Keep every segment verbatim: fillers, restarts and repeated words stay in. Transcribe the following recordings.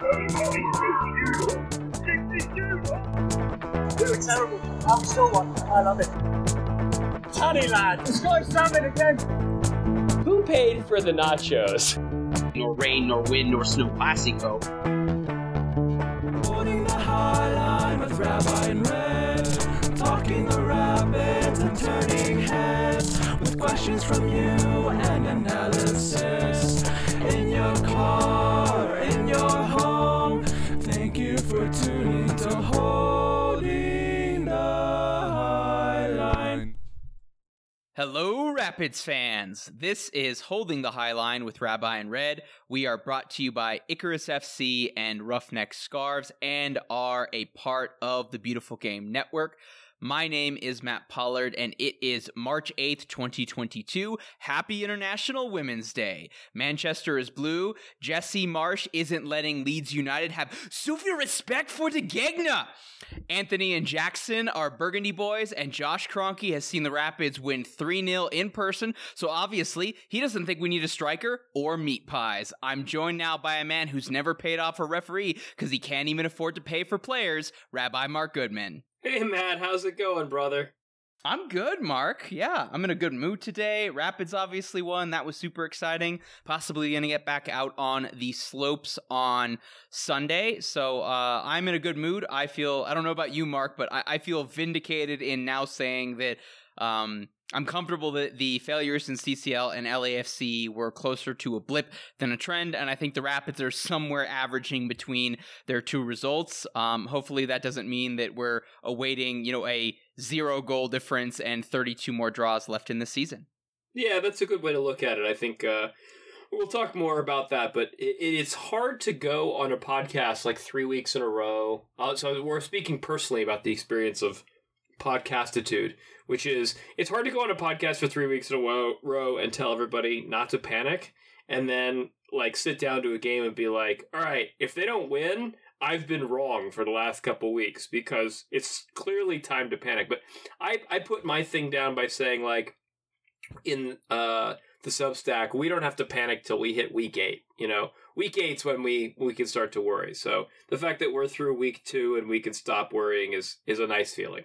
We were terrible. I'm still one. I love it. Tony lad, the sky's salmon again. Who paid for the nachos? Nor rain, nor wind, nor snow classico. Holding the high line with Rabbi and Red, talking the rapids and turning heads with questions from you and analysis. In your car, in your home, thank you for tuning to Holding the High Line. Hello, Rapids fans. This is Holding the High Line with Rabbi and Red. We are brought to you by Icarus F C and Roughneck Scarves and are a part of the Beautiful Game Network. My name is Matt Pollard, and it is March eighth, twenty twenty-two. Happy International Women's Day. Manchester is blue. Jesse Marsh isn't letting Leeds United have sufi respect for the Gegner. Anthony and Jackson are Burgundy boys, and Josh Kroenke has seen the Rapids win three nil in person, so obviously he doesn't think we need a striker or meat pies. I'm joined now by a man who's never paid off a referee because he can't even afford to pay for players, Rabbi Mark Goodman. Hey, Matt, how's it going, brother? I'm good, Mark. Yeah, I'm in a good mood today. Rapids obviously won. That was super exciting. Possibly going to get back out on the slopes on Sunday. So uh, I'm in a good mood. I feel, I don't know about you, Mark, but I, I feel vindicated in now saying that um, I'm comfortable that the failures in C C L and L A F C were closer to a blip than a trend, and I think the Rapids are somewhere averaging between their two results. Um, hopefully that doesn't mean that we're awaiting, you know, a zero goal difference and thirty-two more draws left in the season. Yeah, that's a good way to look at it. I think uh, we'll talk more about that, but it, it's hard to go on a podcast like three weeks in a row. Uh, so we're speaking personally about the experience of podcastitude, which is it's hard to go on a podcast for three weeks in a row, row and tell everybody not to panic, and then like sit down to a game and be like, all right, if they don't win, I've been wrong for the last couple weeks because it's clearly time to panic. But I, I put my thing down by saying, like, in uh, the Substack, we don't have to panic till we hit week eight. You know, week eight's when we, we can start to worry. So the fact that we're through week two and we can stop worrying is is a nice feeling.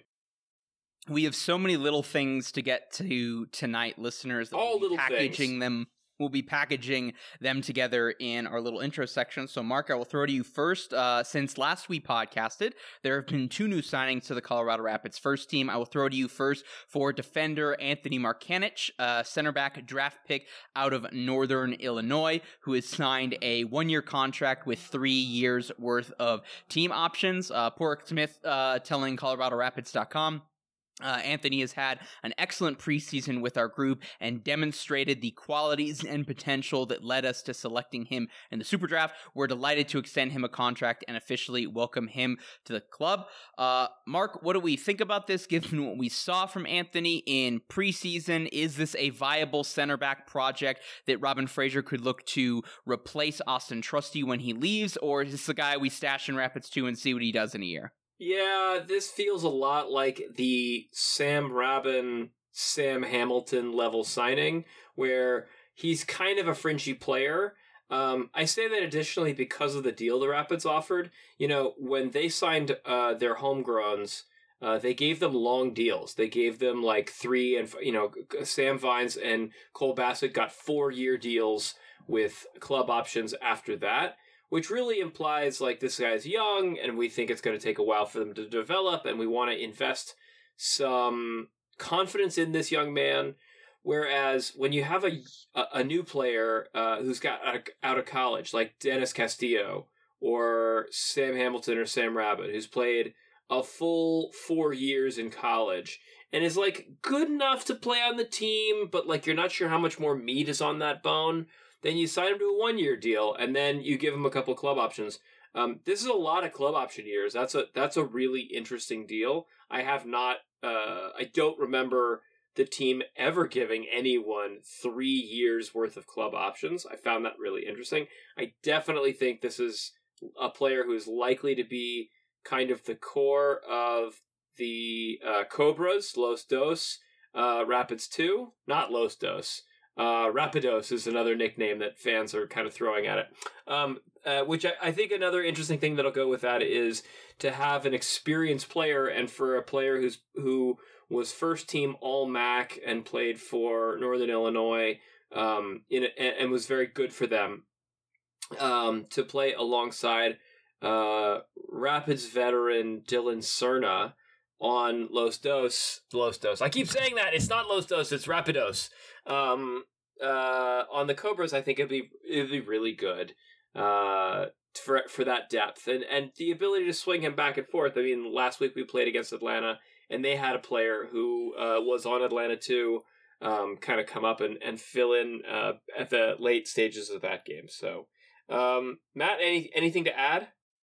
We have so many little things to get to tonight, listeners. That All we'll be little packaging things. them. We'll be packaging them together in our little intro section. So, Mark, I will throw to you first. Uh, since last we podcasted, there have been two new signings to the Colorado Rapids first team. I will throw to you first for defender Anthony Markanich, uh, center back draft pick out of Northern Illinois, who has signed a one-year contract with three years worth of team options. Uh, Porrick Smith uh, telling Colorado Rapids dot com. Uh, Anthony has had an excellent preseason with our group and demonstrated the qualities and potential that led us to selecting him in the Super Draft. We're delighted to extend him a contract and officially welcome him to the club. Uh, Mark, what do we think about this given what we saw from Anthony in preseason? Is this a viable center back project that Robin Fraser could look to replace Austin Trusty when he leaves, or is this the guy we stash in Rapids two and see what he does in a year? Yeah, this feels a lot like the Sam Rabin, Sam Hamilton level signing, where he's kind of a fringy player. Um, I say that additionally because of the deal the Rapids offered. You know, when they signed uh, their homegrowns, uh, they gave them long deals. They gave them like three, and you know, Sam Vines and Cole Bassett got four-year deals with club options after that, which really implies like this guy's young and we think it's going to take a while for them to develop and we want to invest some confidence in this young man. Whereas when you have a, a new player uh, who's got out of, out of college, like Dennis Castillo or Sam Hamilton or Sam Rabin, who's played a full four years in college and is like good enough to play on the team, but like you're not sure how much more meat is on that bone, then you sign him to a one-year deal, and then you give him a couple club options. Um, this is a lot of club option years. That's a that's a really interesting deal. I have not, uh, I don't remember the team ever giving anyone three years worth of club options. I found that really interesting. I definitely think this is a player who is likely to be kind of the core of the uh, Cobras, Los Dos, uh, Rapids two, not Los Dos. Uh, Rapidos is another nickname that fans are kind of throwing at it. Um, uh, which I, I think another interesting thing that'll go with that is to have an experienced player, and for a player who's who was first team All M A C and played for Northern Illinois, um, in a, and was very good for them, um, to play alongside uh, Rapids veteran Dylan Cerna on Los Dos. Los Dos. I keep saying that. It's not Los Dos, it's Rapidos. Um, uh, on the Cobras, I think it'd be it'd be really good uh, for for that depth. And, and the ability to swing him back and forth. I mean, last week we played against Atlanta, and they had a player who uh, was on Atlanta too, um, kind of come up and, and fill in uh, at the late stages of that game. So, um, Matt, any anything to add?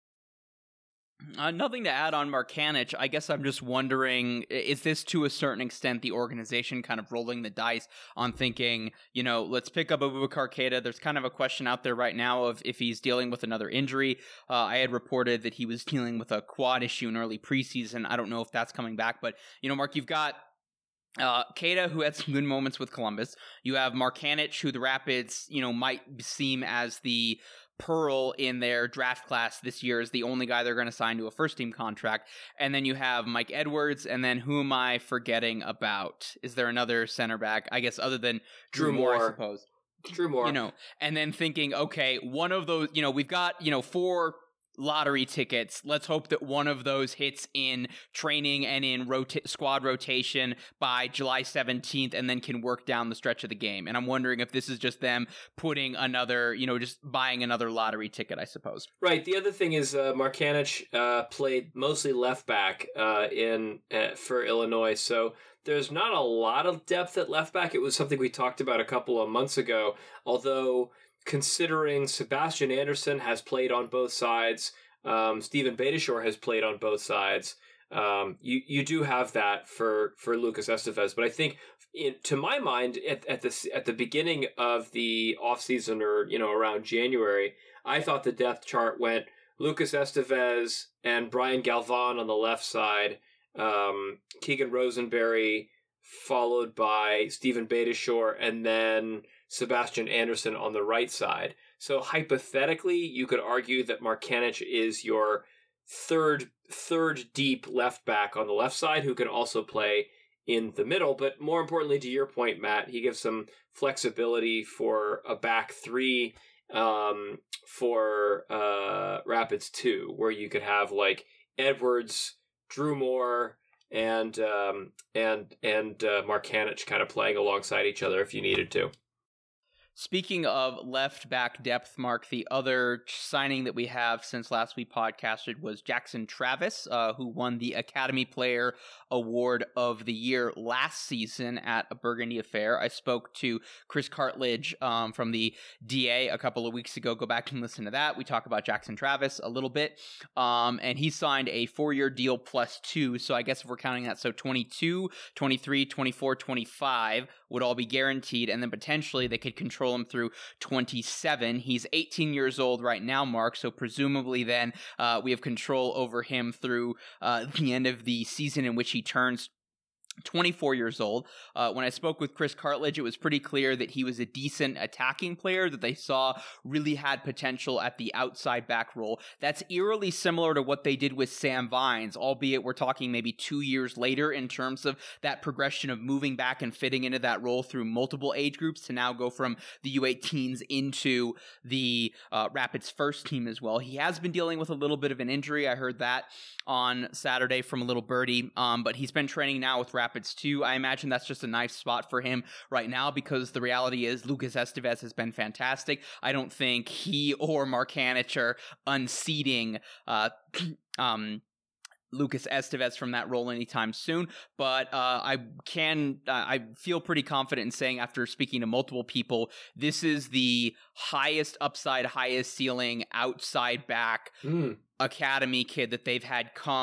Uh, nothing to add on Markanich. I guess I'm just wondering, is this to a certain extent the organization kind of rolling the dice on thinking, you know, let's pick up Abubakar Keita? There's kind of a question out there right now of if he's dealing with another injury. Uh, I had reported that he was dealing with a quad issue in early preseason. I don't know if that's coming back, but, you know, Mark, you've got Uh, Keita, who had some good moments with Columbus. You have Markanich, who the Rapids, you know, might seem as the pearl in their draft class this year, is the only guy they're going to sign to a first-team contract. And then you have Mike Edwards, and then who am I forgetting about? Is there another center back, I guess, other than Drew, Drew Moore, Moore, I suppose? Drew Moore. You know, and then thinking, okay, one of those, you know, we've got, you know, four lottery tickets. Let's hope that one of those hits in training and in rota- squad rotation by July seventeenth and then can work down the stretch of the game. And I'm wondering if this is just them putting another, you know, just buying another lottery ticket, I suppose. Right. The other thing is uh, Markanich uh, played mostly left back uh, in uh, for Illinois, so there's not a lot of depth at left back. It was something we talked about a couple of months ago, although considering Sebastian Anderson has played on both sides, um, Stephen Beitashour has played on both sides, um, you you do have that for, for Lucas Estevez. But I think, in, to my mind, at at the at the beginning of the offseason, or you know around January, I thought the depth chart went Lucas Estevez and Brian Galvan on the left side, um, Keegan Rosenberry followed by Stephen Beitashour, and then Sebastian Anderson on the right side. So hypothetically, you could argue that Markanich is your third third deep left back on the left side who can also play in the middle. But more importantly, to your point, Matt, he gives some flexibility for a back three um, for uh, Rapids two, where you could have like Edwards, Drew Moore, and um, and and uh, Markanich kind of playing alongside each other if you needed to. Speaking of left back depth, Mark, the other signing that we have since last we podcasted was Jackson Travis, uh, who won the Academy Player Award of the Year last season at a Burgundy Affair. I spoke to Chris Cartledge um, from the D A a couple of weeks ago. Go back and listen to that. We talk about Jackson Travis a little bit, um, and he signed a four-year deal plus two. So I guess if we're counting that, so twenty-two, twenty-three, twenty-four, twenty-five would all be guaranteed, and then potentially they could control him through twenty-seven. He's eighteen years old right now, Mark, so presumably then uh, we have control over him through uh, the end of the season in which he turns twenty-four years old. Uh, when I spoke with Chris Cartledge, it was pretty clear that he was a decent attacking player that they saw really had potential at the outside back role. That's eerily similar to what they did with Sam Vines, albeit we're talking maybe two years later in terms of that progression of moving back and fitting into that role through multiple age groups to now go from the U eighteens into the uh, Rapids first team as well. He has been dealing with a little bit of an injury. I heard that on Saturday from a little birdie, um, but he's been training now with Rapids too. I imagine that's just a nice spot for him right now because the reality is Lucas Estevez has been fantastic. I don't think he or Markanich are unseating uh, um, Lucas Estevez from that role anytime soon, but uh, I can, uh, I feel pretty confident in saying after speaking to multiple people, this is the highest upside, highest ceiling outside back mm. academy kid that they've had come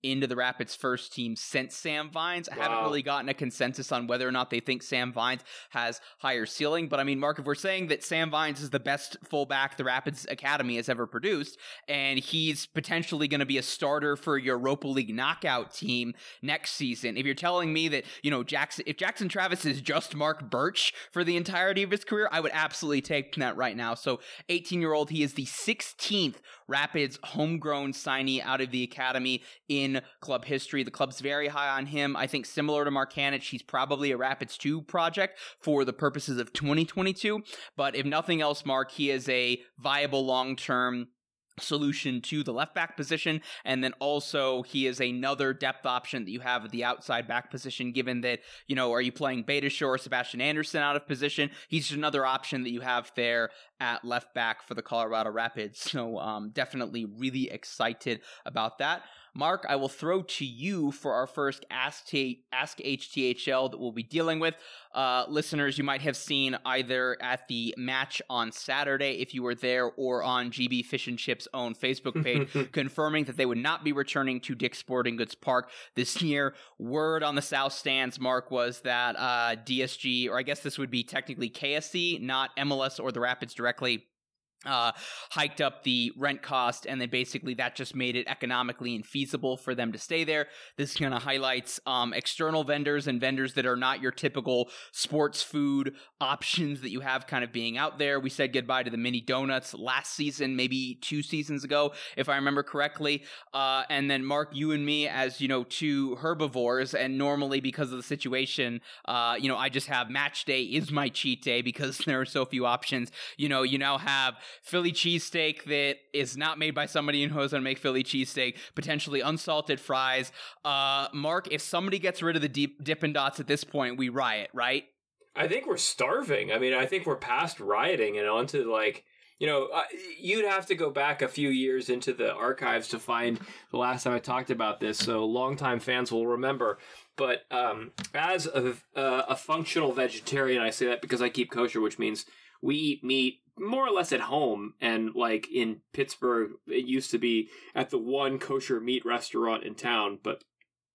into the Rapids first team since Sam Vines. I Wow. haven't really gotten a consensus on whether or not they think Sam Vines has higher ceiling. But I mean, Mark, if we're saying that Sam Vines is the best fullback the Rapids Academy has ever produced, and he's potentially going to be a starter for your Europa League knockout team next season, if you're telling me that, you know, Jackson, if Jackson Travis is just Mark Birch for the entirety of his career, I would absolutely take that right now. So eighteen-year-old, he is the sixteenth Rapids homegrown signee out of the academy in club history. The club's very high on him. I think similar to Markanich, he's probably a Rapids two project for the purposes of twenty twenty-two. But if nothing else, Mark, he is a viable long-term solution to the left back position, and then also he is another depth option that you have at the outside back position, given that, you know, are you playing Beitashour or Sebastian Anderson out of position? He's just another option that you have there at left back for the Colorado Rapids. So um, definitely really excited about that. Mark, I will throw to you for our first Ask, T- Ask H T H L that we'll be dealing with. Uh, listeners, you might have seen either at the match on Saturday, if you were there, or on G B Fish and Chips' own Facebook page, confirming that they would not be returning to Dick's Sporting Goods Park this year. Word on the South Stands, Mark, was that uh, D S G, or I guess this would be technically K S C, not M L S or the Rapids directly, uh, hiked up the rent cost, and then basically that just made it economically infeasible for them to stay there. This kind of highlights um, external vendors and vendors that are not your typical sports food options that you have kind of being out there. We said goodbye to the mini donuts last season, maybe two seasons ago, if I remember correctly. Uh, and then Mark, you and me, as you know, two herbivores, and normally because of the situation, uh, you know, I just have match day is my cheat day because there are so few options. You know, you now have Philly cheesesteak that is not made by somebody who knows how to make Philly cheesesteak, potentially unsalted fries. Uh, Mark, if somebody gets rid of the deep Dippin' Dots at this point, we riot, right? I think we're starving. I mean, I think we're past rioting and onto, like, you know, uh, you'd have to go back a few years into the archives to find the last time I talked about this, so longtime fans will remember. But um, as a, uh, a functional vegetarian, I say that because I keep kosher, which means we eat meat more or less at home, and like in Pittsburgh, it used to be at the one kosher meat restaurant in town, but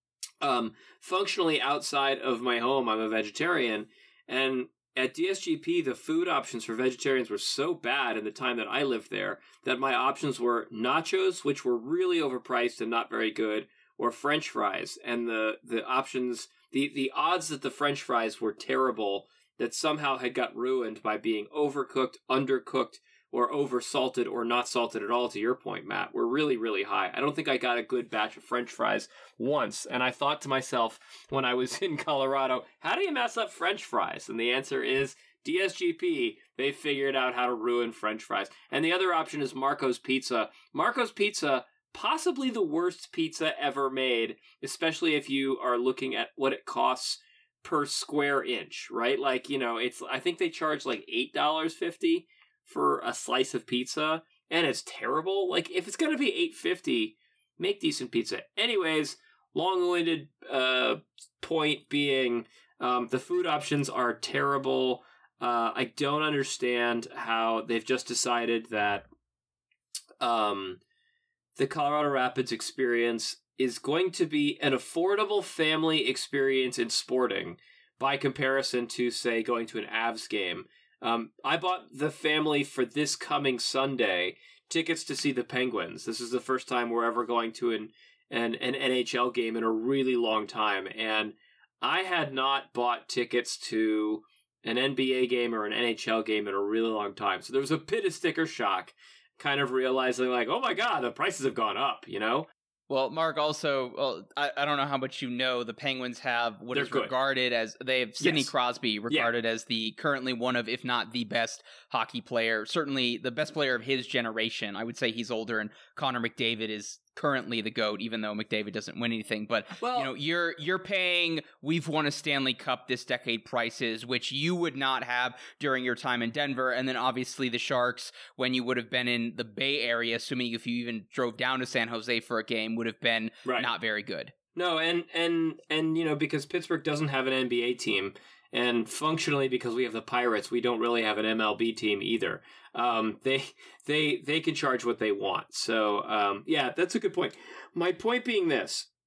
um, functionally outside of my home, I'm a vegetarian, and at D S G P, the food options for vegetarians were so bad in the time that I lived there that my options were nachos, which were really overpriced and not very good, or French fries, and the, the options, the, the odds that the French fries were terrible that somehow had got ruined by being overcooked, undercooked, or over-salted or not salted at all, to your point, Matt, were really, really high. I don't think I got a good batch of French fries once, and I thought to myself when I was in Colorado, how do you mess up French fries? And the answer is D S G P. They figured out how to ruin French fries. And the other option is Marco's Pizza. Marco's Pizza, possibly the worst pizza ever made, especially if you are looking at what it costs per square inch, right? Like, you know, it's, I think they charge like eight dollars and fifty cents for a slice of pizza, and it's terrible. Like, if it's going to be eight dollars and fifty cents, make decent pizza. Anyways, long-winded uh, point being, um, the food options are terrible. Uh, I don't understand how they've just decided that um, the Colorado Rapids experience is going to be an affordable family experience in sporting by comparison to, say, going to an Avs game. Um, I bought the family for this coming Sunday tickets to see the Penguins. This is the first time we're ever going to an, an, an N H L game in a really long time. And I had not bought tickets to an N B A game or an N H L game in a really long time. So there was a bit of sticker shock, kind of realizing like, oh my God, the prices have gone up, you know? Well, Mark, also, well, I, I don't know how much you know, the Penguins have what They're is good. regarded as, they have Sidney Yes. Crosby regarded yeah. as the currently one of, if not the best hockey player, certainly the best player of his generation. I would say he's older, and Connor McDavid is currently the GOAT, even though McDavid doesn't win anything. But, well, you know, you're you're paying, we've won a Stanley Cup this decade prices, which you would not have during your time in Denver. And then obviously the Sharks, when you would have been in the Bay Area, assuming if you even drove down to San Jose for a game, would have been right. not very good. No, and, and, and, you know, because Pittsburgh doesn't have an N B A team, and functionally because we have the Pirates, we don't really have an M L B team either. Um, they they they can charge what they want. So, um, yeah, that's a good point. My point being this.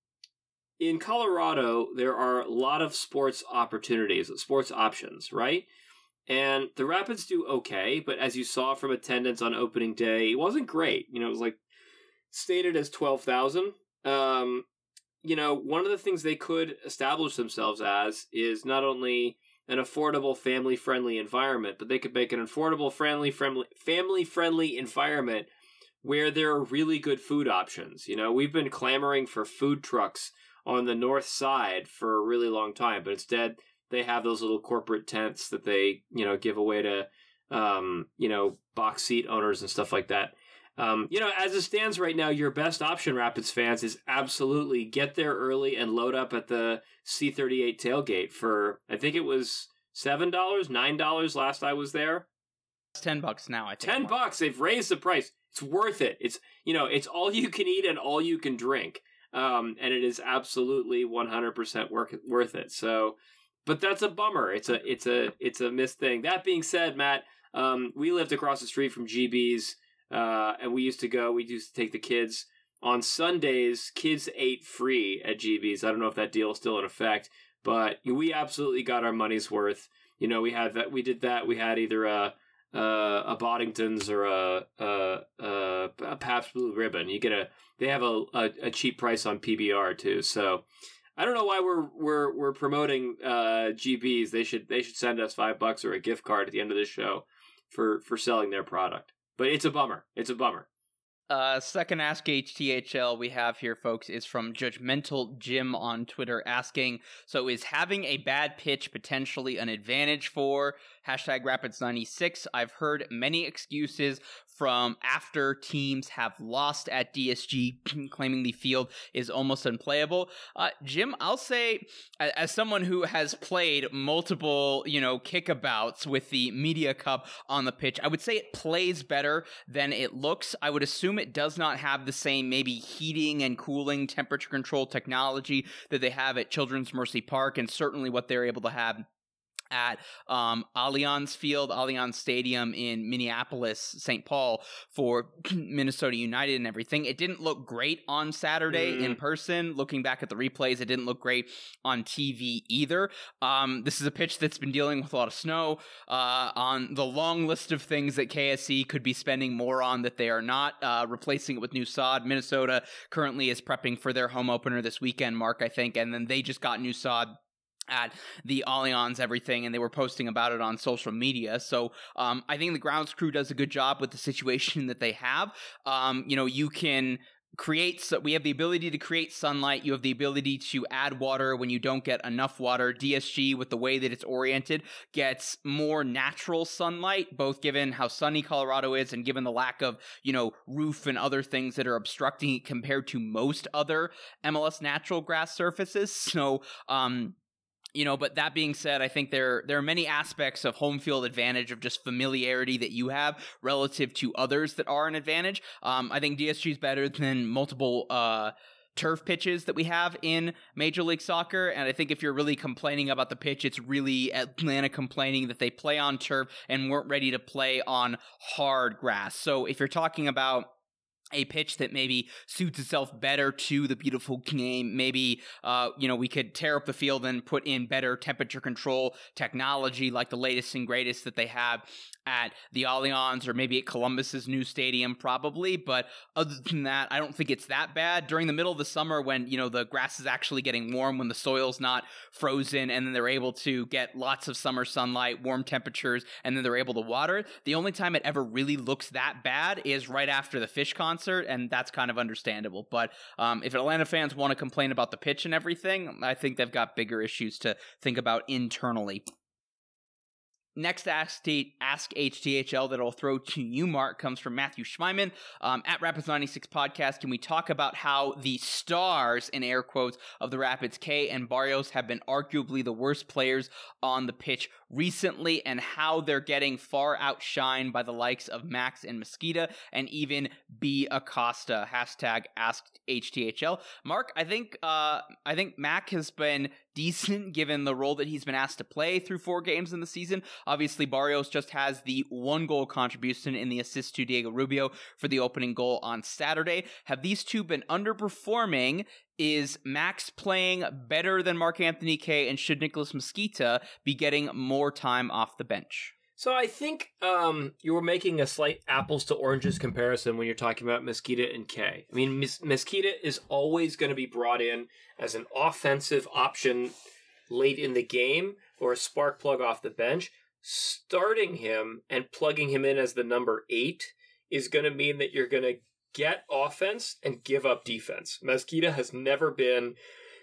in Colorado, there are a lot of sports opportunities, sports options, right? And the Rapids do okay, but as you saw from attendance on opening day, it wasn't great. You know, it was like stated as twelve thousand. Um, you know, one of the things they could establish themselves as is not only an affordable, family-friendly environment, but they could make an affordable, friendly, friendly, family-friendly environment where there are really good food options. You know, we've been clamoring for food trucks on the north side for a really long time, but instead they have those little corporate tents that they, you know, give away to, um, you know, box seat owners and stuff like that. Um, you know, as it stands right now, your best option, Rapids fans, is absolutely get there early and load up at the C thirty-eight tailgate for, I think it was seven dollars, nine dollars last I was there. It's ten bucks now, I think. ten bucks. They've raised the price. It's worth it. It's, you know, it's all you can eat and all you can drink. Um, and it is absolutely one hundred percent worth worth it. So, but that's a bummer. It's a, it's a, it's a missed thing. That being said, Matt, um, we lived across the street from G B's. Uh, and we used to go, we used to take the kids on Sundays. Kids ate free at G B's. I don't know if that deal is still in effect, but we absolutely got our money's worth. You know, we had that, we did that. We had either a, a, a Boddington's or a, a, a, a Pabst Blue Ribbon. You get a, they have a, a, a cheap price on P B R too. So I don't know why we're, we're, we're promoting, uh, G B's. They should, they should send us five bucks or a gift card at the end of this show for, for selling their product. But it's a bummer. It's a bummer. Uh, second Ask H T H L we have here, folks, is from Judgmental Jim on Twitter asking, so is having a bad pitch potentially an advantage for hashtag Rapids ninety-six? I've heard many excuses from after teams have lost at D S G, claiming the field is almost unplayable. Uh, Jim, I'll say, as someone who has played multiple, you know, kickabouts with the Media Cup on the pitch, I would say it plays better than it looks. I would assume it does not have the same maybe heating and cooling temperature control technology that they have at Children's Mercy Park, and certainly what they're able to have at um, Allianz Field, Allianz Stadium in Minneapolis, Saint Paul for Minnesota United and everything. It didn't look great on Saturday mm. in person. Looking back at the replays, it didn't look great on T V either. Um, this is a pitch that's been dealing with a lot of snow uh, on the long list of things that K S E could be spending more on that they are not, uh, replacing it with new sod. Minnesota currently is prepping for their home opener this weekend, Mark, I think, and then they just got new sod at the Allianz everything, and they were posting about it on social media. So um, I think the grounds crew does a good job with the situation that they have. Um, you know, you can create, so we have the ability to create sunlight. You have the ability to add water when you don't get enough water. D S G, with the way that it's oriented, gets more natural sunlight, both given how sunny Colorado is and given the lack of, you know, roof and other things that are obstructing it compared to most other M L S natural grass surfaces. So, um, You know, but that being said, I think there there are many aspects of home field advantage of just familiarity that you have relative to others that are an advantage. Um, I think D S G is better than multiple uh, turf pitches that we have in Major League Soccer, and I think if you're really complaining about the pitch, it's really Atlanta complaining that they play on turf and weren't ready to play on hard grass. So if you're talking about a pitch that maybe suits itself better to the beautiful game, maybe, uh, you know, we could tear up the field and put in better temperature control technology like the latest and greatest that they have at the Allianz or maybe at Columbus's new stadium, probably. But other than that, I don't think it's that bad. During the middle of the summer when, you know, the grass is actually getting warm, when the soil's not frozen, and then they're able to get lots of summer sunlight, warm temperatures, and then they're able to water, the only time it ever really looks that bad is right after the Fish concert, and that's kind of understandable. But um, if Atlanta fans want to complain about the pitch and everything, I think they've got bigger issues to think about internally. Next Ask, T- Ask H T H L that I'll throw to you, Mark, comes from Matthew Schmeiman um, at Rapids ninety-six Podcast. Can we talk about how the stars, in air quotes, of the Rapids, Kay and Barrios, have been arguably the worst players on the pitch recently, and how they're getting far outshined by the likes of Max and Mosqueda and even B. Acosta? Hashtag Ask H T H L. Mark, I think uh, I think Mac has been decent given the role that he's been asked to play through four games in the season. Obviously, Barrios just has the one goal contribution in the assist to Diego Rubio for the opening goal on Saturday. Have these two been underperforming? Is Max playing better than Mark-Anthony Kaye, and should Nicholas Mezquita be getting more time off the bench? So I think um, you were making a slight apples to oranges comparison when you're talking about Mezquita and Kaye. I mean, Mes- Mezquita is always going to be brought in as an offensive option late in the game or a spark plug off the bench. Starting him and plugging him in as the number eight is going to mean that you're going to get offense and give up defense. Mezquita has never been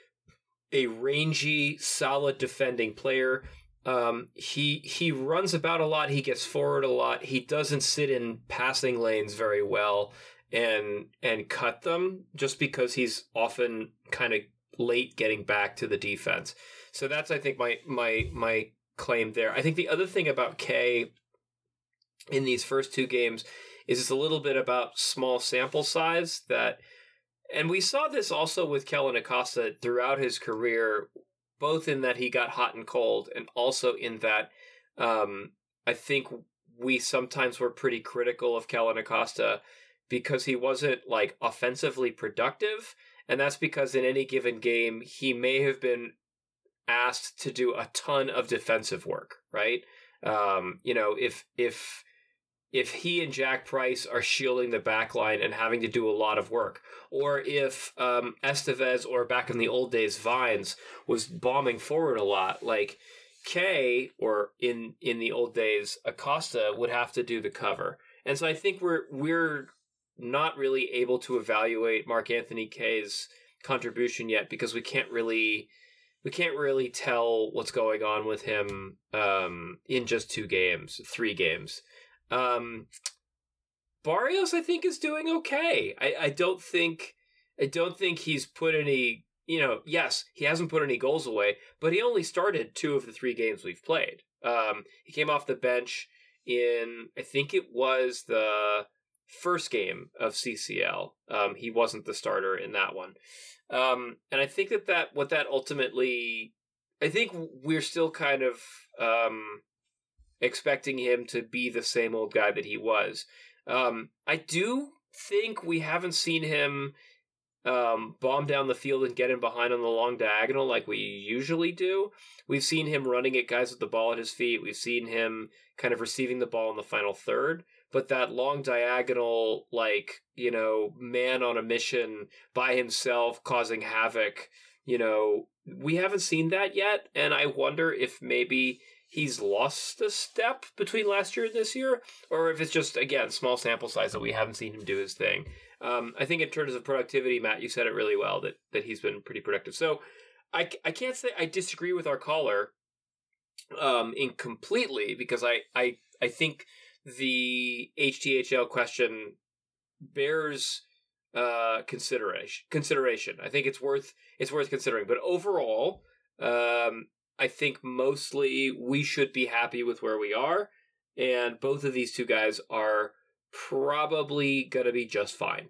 a rangy, solid defending player. Um, he he runs about a lot. He gets forward a lot. He doesn't sit in passing lanes very well and and cut them just because he's often kind of late getting back to the defense. So that's, I think, my my my claim there. I think the other thing about Kaye in these first two games is it's a little bit about small sample size that, and we saw this also with Kellyn Acosta throughout his career, both in that he got hot and cold, and also in that um, I think we sometimes were pretty critical of Kellyn Acosta because he wasn't like offensively productive. And that's because in any given game, he may have been asked to do a ton of defensive work, right? Um, you know, if, if, if he and Jack Price are shielding the back line and having to do a lot of work, or if um, Estevez or back in the old days Vines was bombing forward a lot, like Kaye or in in the old days Acosta would have to do the cover. And so I think we're we're not really able to evaluate Mark-Anthony Kaye's contribution yet because we can't really we can't really tell what's going on with him um, in just two games, three games. Um, Barrios, I think, is doing okay. I, I don't think, I don't think he's put any, you know, yes, he hasn't put any goals away, but he only started two of the three games we've played. Um, he came off the bench in, I think it was the first game of C C L. Um, he wasn't the starter in that one. Um, and I think that that, what that ultimately, I think we're still kind of, um, expecting him to be the same old guy that he was. Um, I do think we haven't seen him um, bomb down the field and get in behind on the long diagonal like we usually do. We've seen him running at guys with the ball at his feet. We've seen him kind of receiving the ball in the final third. But that long diagonal, like, you know, man on a mission by himself causing havoc, you know, we haven't seen that yet. And I wonder if maybe he's lost a step between last year and this year, or if it's just, again, small sample size that we haven't seen him do his thing. Um, I think in terms of productivity, Matt, you said it really well, that, that he's been pretty productive. So I, I can't say I disagree with our caller um, in completely, because I, I, I think the H T H L question bears uh, consideration. Consideration. I think it's worth it's worth considering. But overall, um, I think mostly we should be happy with where we are, and both of these two guys are probably going to be just fine.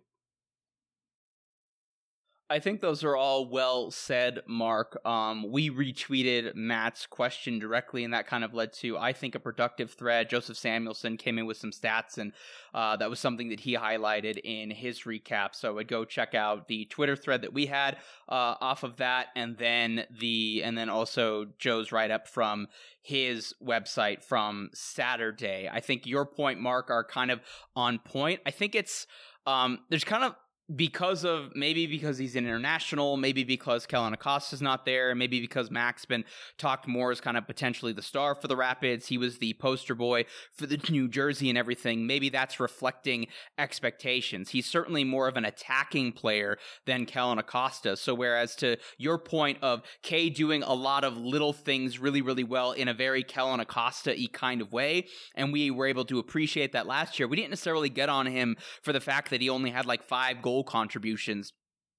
I think those are all well said, Mark. Um, we retweeted Matt's question directly, and that kind of led to, I think, a productive thread. Joseph Samuelson came in with some stats, and uh, that was something that he highlighted in his recap. So I would go check out the Twitter thread that we had uh, off of that, and then the and then also Joe's write-up from his website from Saturday. I think your point, Mark, are kind of on point. I think it's um, there's kind of because of, maybe because he's international, maybe because Kellyn Acosta's not there, maybe because Mac's been talked more as kind of potentially the star for the Rapids. He was the poster boy for the New Jersey and everything. Maybe that's reflecting expectations. He's certainly more of an attacking player than Kellyn Acosta. So whereas to your point of Kaye doing a lot of little things really, really well in a very Kellyn Acosta-y kind of way, and we were able to appreciate that last year, we didn't necessarily get on him for the fact that he only had like five goals contributions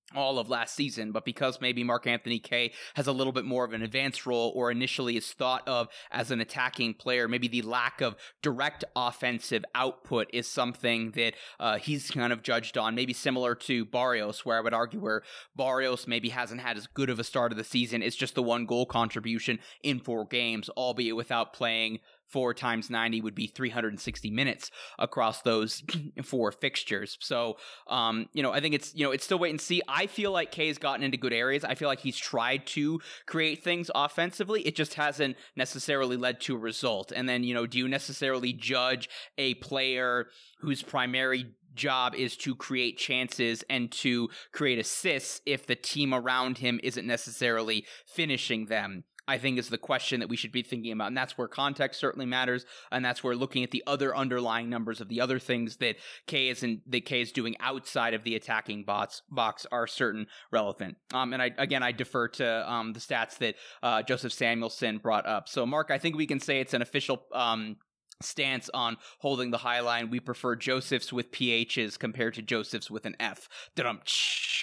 all of last season, but because maybe Mark Anthony Kaye has a little bit more of an advanced role, or initially is thought of as an attacking player, maybe the lack of direct offensive output is something that uh, he's kind of judged on, maybe similar to Barrios, where I would argue where Barrios maybe hasn't had as good of a start of the season. It's just the one goal contribution in four games, albeit without playing four times ninety would be three hundred sixty minutes across those four fixtures. So, um, you know, I think it's, you know, it's still wait and see. I feel like Kaye's gotten into good areas. I feel like he's tried to create things offensively. It just hasn't necessarily led to a result. And then, you know, do you necessarily judge a player whose primary job is to create chances and to create assists if the team around him isn't necessarily finishing them? I think is the question that we should be thinking about. And that's where context certainly matters. And that's where looking at the other underlying numbers of the other things that Kaye is in, that Kaye is doing outside of the attacking box box are certain relevant. Um, and I, again, I defer to um, the stats that uh, Joseph Samuelson brought up. So Mark, I think we can say it's an official um, stance on holding the high line. We prefer Josephs with P H's compared to Josephs with an F. Da-dum-tsh.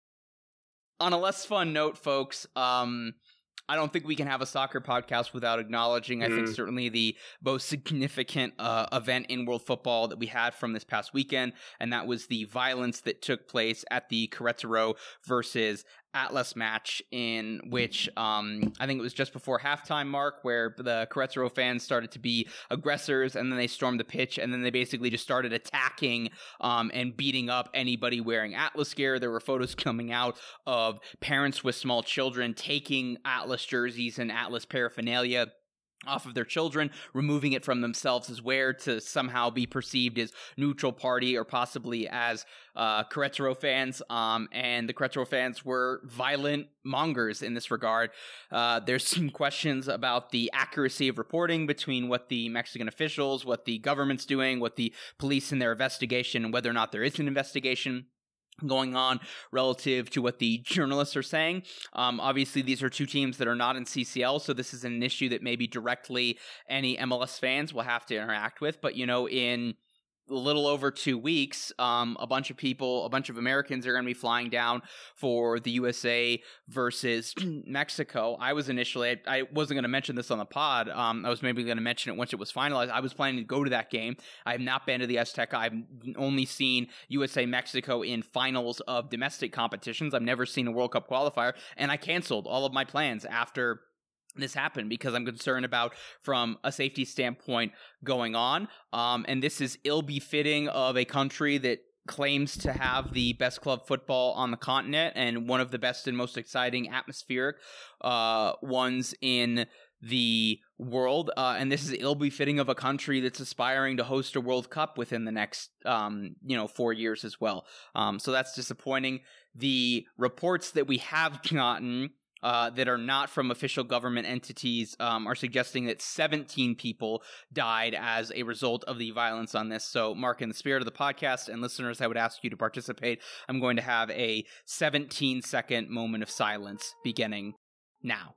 On a less fun note, folks, um, I don't think we can have a soccer podcast without acknowledging, I mm. think, certainly the most significant uh, event in world football that we had from this past weekend, and that was the violence that took place at the Querétaro versus Atlas match, in which um, I think it was just before halftime, Mark, where the Querétaro fans started to be aggressors, and then they stormed the pitch, and then they basically just started attacking um, and beating up anybody wearing Atlas gear. There were photos coming out of parents with small children taking Atlas jerseys and Atlas paraphernalia off of their children, removing it from themselves as wear to somehow be perceived as neutral party or possibly as uh, Querétaro fans. Um, and the Querétaro fans were violent mongers in this regard. Uh, there's some questions about the accuracy of reporting between what the Mexican officials, what the government's doing, what the police in their investigation, and whether or not there is an investigation going on relative to what the journalists are saying. Um, obviously, these are two teams that are not in C C L, so this is an issue that maybe directly any M L S fans will have to interact with. But, you know, in a little over two weeks, um, a bunch of people, a bunch of Americans are going to be flying down for the U S A versus Mexico. I was initially, I, I wasn't going to mention this on the pod. Um, I was maybe going to mention it once it was finalized. I was planning to go to that game. I have not been to the Azteca. I've only seen U S A Mexico in finals of domestic competitions. I've never seen a World Cup qualifier, and I canceled all of my plans after this happened because I'm concerned about, from a safety standpoint, going on. Um, and this is ill-befitting of a country that claims to have the best club football on the continent and one of the best and most exciting atmospheric uh, ones in the world. Uh, and this is ill-befitting of a country that's aspiring to host a World Cup within the next, um, you know, four years as well. Um, so that's disappointing. The reports that we have gotten Uh, that are not from official government entities um, are suggesting that seventeen people died as a result of the violence on this. So, Mark, in the spirit of the podcast and listeners, I would ask you to participate. I'm going to have a seventeen second moment of silence beginning now.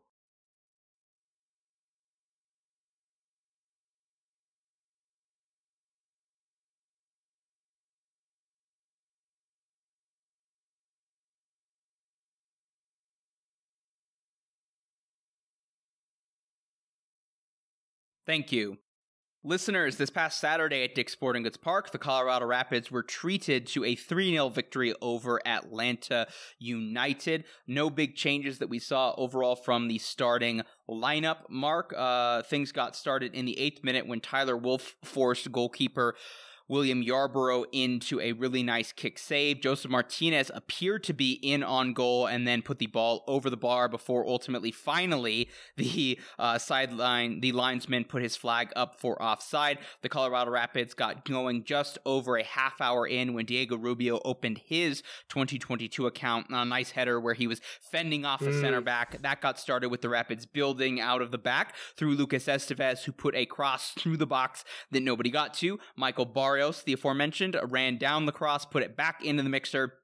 Thank you. Listeners, this past Saturday at Dick's Sporting Goods Park, the Colorado Rapids were treated to a three nil victory over Atlanta United. No big changes that we saw overall from the starting lineup. Mark, uh, things got started in the eighth minute when Tyler Wolff forced goalkeeper William Yarborough into a really nice kick save. Joseph Martinez appeared to be in on goal and then put the ball over the bar before ultimately, finally, the uh, sideline, the linesman put his flag up for offside. The Colorado Rapids got going just over a half hour in when Diego Rubio opened his twenty twenty-two account on a nice header where he was fending off a mm. center back. That got started with the Rapids building out of the back through Lucas Estevez, who put a cross through the box that nobody got to. Michael Barrios, the aforementioned, ran down the cross, put it back into the mixer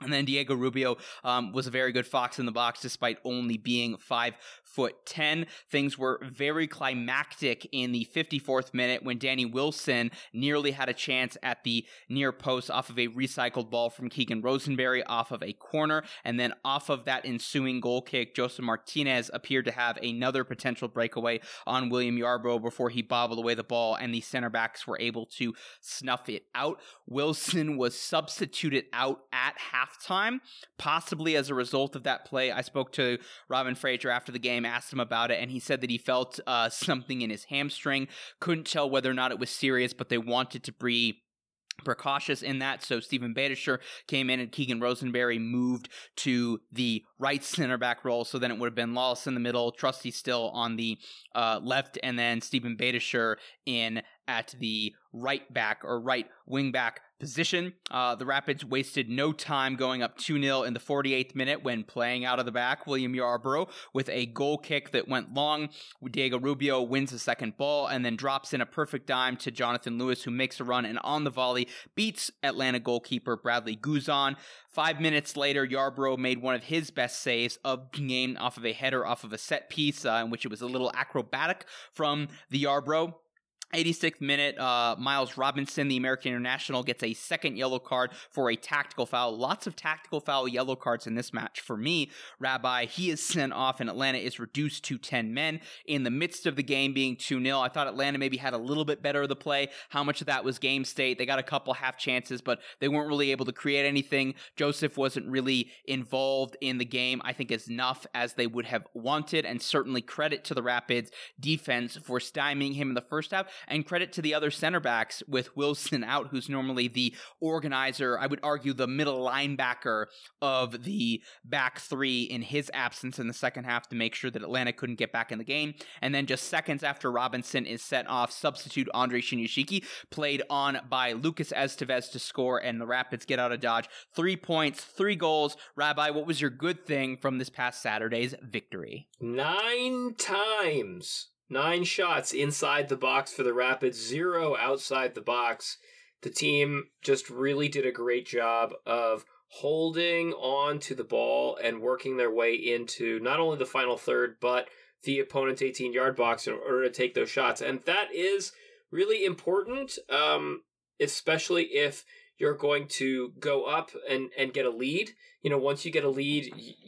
And then Diego Rubio um, was a very good fox in the box despite only being five foot ten. Things were very climactic in the fifty-fourth minute when Danny Wilson nearly had a chance at the near post off of a recycled ball from Keegan Rosenberry off of a corner. And then off of that ensuing goal kick, Joseph Martinez appeared to have another potential breakaway on William Yarbrough before he bobbled away the ball and the center backs were able to snuff it out. Wilson was substituted out at half time, possibly as a result of that play. I spoke to Robin Fraser after the game, asked him about it, and he said that he felt uh, something in his hamstring. Couldn't tell whether or not it was serious, but they wanted to be precautious in that, so Stephen Badisher came in and Keegan Rosenberry moved to the right center back role, so then it would have been Lawless in the middle, Trusty still on the uh, left, and then Stephen Badisher in at the right back or right wing back position. Uh, the Rapids wasted no time going up two nil in the forty-eighth minute when playing out of the back, William Yarbrough with a goal kick that went long. Diego Rubio wins the second ball and then drops in a perfect dime to Jonathan Lewis, who makes a run and on the volley beats Atlanta goalkeeper Bradley Guzan. Five minutes later, Yarbrough made one of his best saves of the game off of a header off of a set piece, uh, in which it was a little acrobatic from the Yarbrough. eighty-sixth minute, uh, Miles Robinson, the American international, gets a second yellow card for a tactical foul. Lots of tactical foul yellow cards in this match for me. Rabbi, he is sent off and Atlanta is reduced to ten men in the midst of the game being two nil. I thought Atlanta maybe had a little bit better of the play. How much of that was game state? They got a couple half chances, but they weren't really able to create anything. Joseph wasn't really involved in the game, I think, as enough as they would have wanted, and certainly credit to the Rapids defense for stymieing him in the first half. And credit to the other center backs with Wilson out, who's normally the organizer, I would argue the middle linebacker of the back three in his absence in the second half to make sure that Atlanta couldn't get back in the game. And then just seconds after Robinson is sent off, substitute Andre Shinyashiki played on by Lucas Estevez to score, and the Rapids get out of Dodge. Three points, three goals. Rabbi, what was your good thing from this past Saturday's victory? Nine times. Nine shots inside the box for the Rapids, zero outside the box. The team just really did a great job of holding on to the ball and working their way into not only the final third, but the opponent's eighteen-yard box in order to take those shots. And that is really important, um, especially if you're going to go up and, and get a lead. You know, once you get a lead,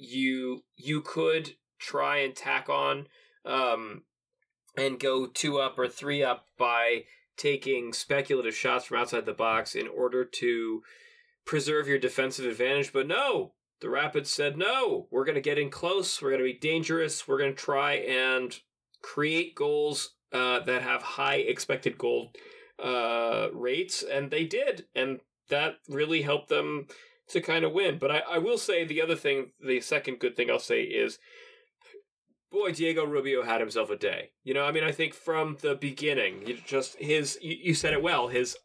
you you could try and tack on um and go two up or three up by taking speculative shots from outside the box in order to preserve your defensive advantage. But no, the Rapids said, no, we're going to get in close. We're going to be dangerous. We're going to try and create goals uh, that have high expected goal uh, rates. And they did. And that really helped them to kind of win. But I, I will say the other thing, the second good thing I'll say is, boy, Diego Rubio had himself a day. You know, I mean, I think from the beginning, you just his, you, you said it well, his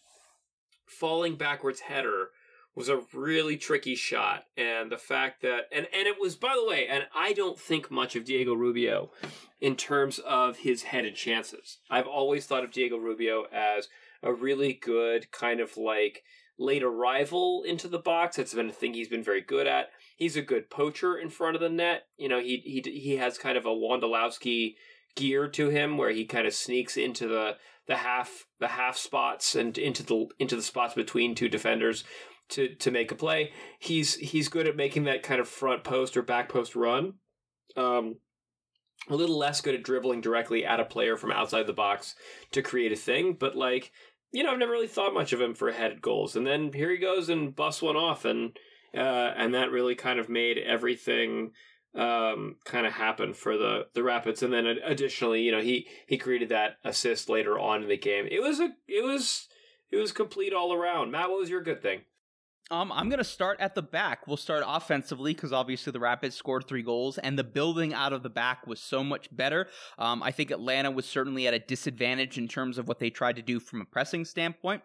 falling backwards header was a really tricky shot. And the fact that, and, and it was, by the way, and I don't think much of Diego Rubio in terms of his headed chances. I've always thought of Diego Rubio as a really good kind of like late arrival into the box. It's been a thing he's been very good at. He's a good poacher in front of the net. You know, he he he has kind of a Wondolowski gear to him where he kind of sneaks into the the half the half spots and into the into the spots between two defenders to to make a play. He's he's good at making that kind of front post or back post run. Um a little less good at dribbling directly at a player from outside the box to create a thing, but like, you know, I've never really thought much of him for headed goals. And then here he goes and busts one off, and uh, and that really kind of made everything um, kind of happen for the, the Rapids. And then additionally, you know, he, he created that assist later on in the game. It was a it was it was complete all around. Matt, what was your good thing? Um, I'm going to start at the back. We'll start offensively because obviously the Rapids scored three goals and the building out of the back was so much better. Um, I think Atlanta was certainly at a disadvantage in terms of what they tried to do from a pressing standpoint.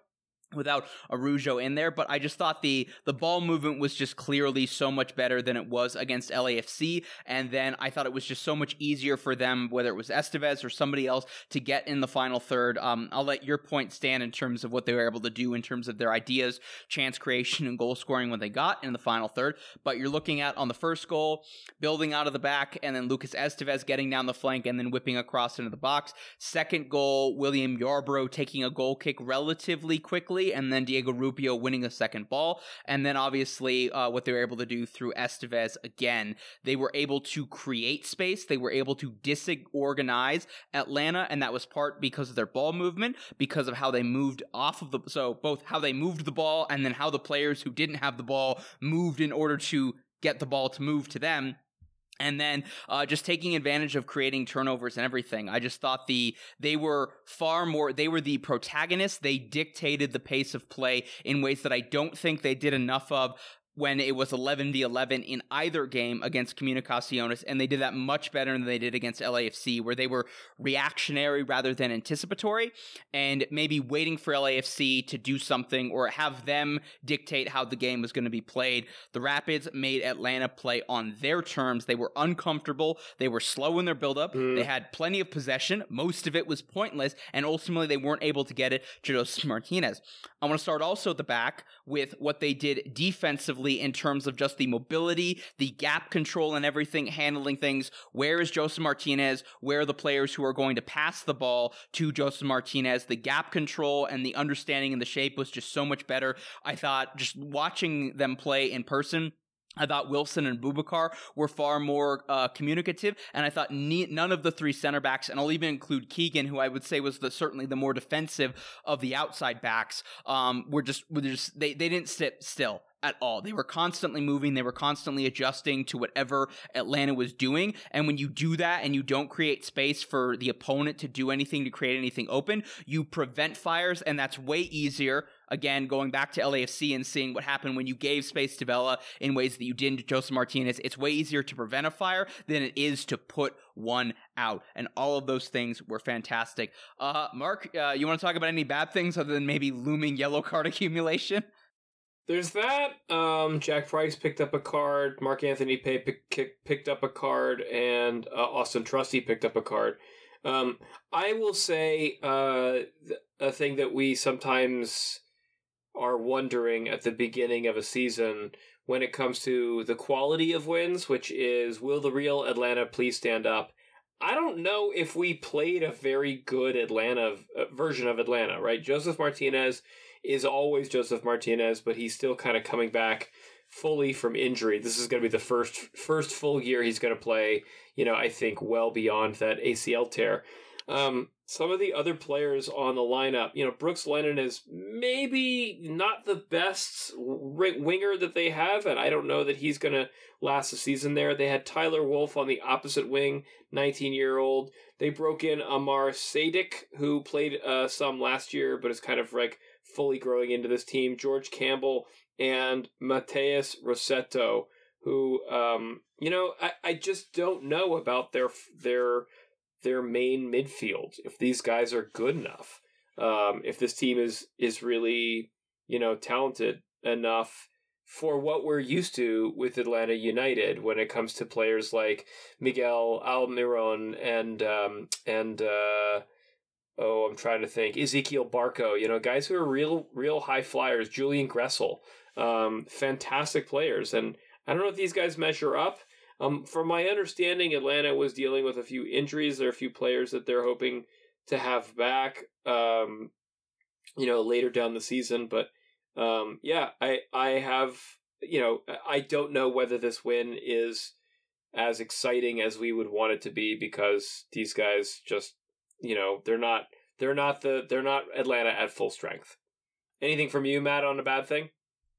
without Araujo in there, but I just thought the the ball movement was just clearly so much better than it was against L A F C, and then I thought it was just so much easier for them, whether it was Estevez or somebody else, to get in the final third. Um, I'll let your point stand in terms of what they were able to do in terms of their ideas, chance creation, and goal scoring when they got in the final third, but you're looking at on the first goal, building out of the back, and then Lucas Estevez getting down the flank and then whipping across into the box. Second goal, William Yarbrough taking a goal kick relatively quickly, and then Diego Rubio winning a second ball. And then obviously uh, what they were able to do through Estevez again, they were able to create space. They were able to disorganize Atlanta, and that was part because of their ball movement, because of how they moved off of the, so both how they moved the ball and then how the players who didn't have the ball moved in order to get the ball to move to them. And then uh, just taking advantage of creating turnovers and everything. I just thought the they were far more, they were the protagonists. They dictated the pace of play in ways that I don't think they did enough of when it was eleven v eleven in either game against Comunicaciones, and they did that much better than they did against L A F C, where they were reactionary rather than anticipatory, and maybe waiting for L A F C to do something or have them dictate how the game was going to be played. The Rapids made Atlanta play on their terms. They were uncomfortable. They were slow in their buildup. Mm. They had plenty of possession. Most of it was pointless, and ultimately they weren't able to get it to Josef Martinez. I want to start also at the back with what they did defensively in terms of just the mobility, the gap control and everything, handling things. Where is Josef Martinez? Where are the players who are going to pass the ball to Josef Martinez? The gap control and the understanding and the shape was just so much better. I thought just watching them play in person, I thought Wilson and Boubacar were far more uh, communicative, and I thought ne- none of the three center backs, and I'll even include Keegan, who I would say was the certainly the more defensive of the outside backs, um, were just were just they they didn't sit still at all. They were constantly moving. They were constantly adjusting to whatever Atlanta was doing. And when you do that and you don't create space for the opponent to do anything, to create anything open, you prevent fires, and that's way easier. Again, going back to L A F C and seeing what happened when you gave space to Vela in ways that you didn't to Josef Martinez, it's way easier to prevent a fire than it is to put one out. And all of those things were fantastic. Uh, Mark, uh, you want to talk about any bad things other than maybe looming yellow card accumulation? There's that. Um, Jack Price picked up a card. Mark Anthony Pay pick, picked up a card, and uh, Austin Trusty picked up a card. Um, I will say uh, a thing that we sometimes are wondering at the beginning of a season when it comes to the quality of wins, which is, will the real Atlanta please stand up? I don't know if we played a very good Atlanta uh, version of Atlanta, right? Josef Martinez is always Josef Martinez, but he's still kind of coming back fully from injury. This is going to be the first first full year he's going to play, you know, I think well beyond that A C L tear. Um, some of the other players on the lineup, you know, Brooks Lennon is maybe not the best winger that they have, and I don't know that he's going to last the season there. They had Tyler Wolf on the opposite wing, nineteen-year-old. They broke in Amar Sadik, who played uh, some last year, but is kind of like fully growing into this team. George Campbell and Mateus Rossetto, who, um, you know, I, I just don't know about their their their main midfield, if these guys are good enough, um, if this team is is really, you know, talented enough for what we're used to with Atlanta United when it comes to players like Miguel Almiron and um, and uh, oh, I'm trying to think, Ezekiel Barco, you know, guys who are real real high flyers. Julian Gressel, um, fantastic players, and I don't know if these guys measure up. Um, from my understanding, Atlanta was dealing with a few injuries. There are a few players that they're hoping to have back, um, you know, later down the season. But um, yeah, I I have, you know, I don't know whether this win is as exciting as we would want it to be, because these guys just, you know, they're not they're not the they're not Atlanta at full strength. Anything from you, Matt, on a bad thing?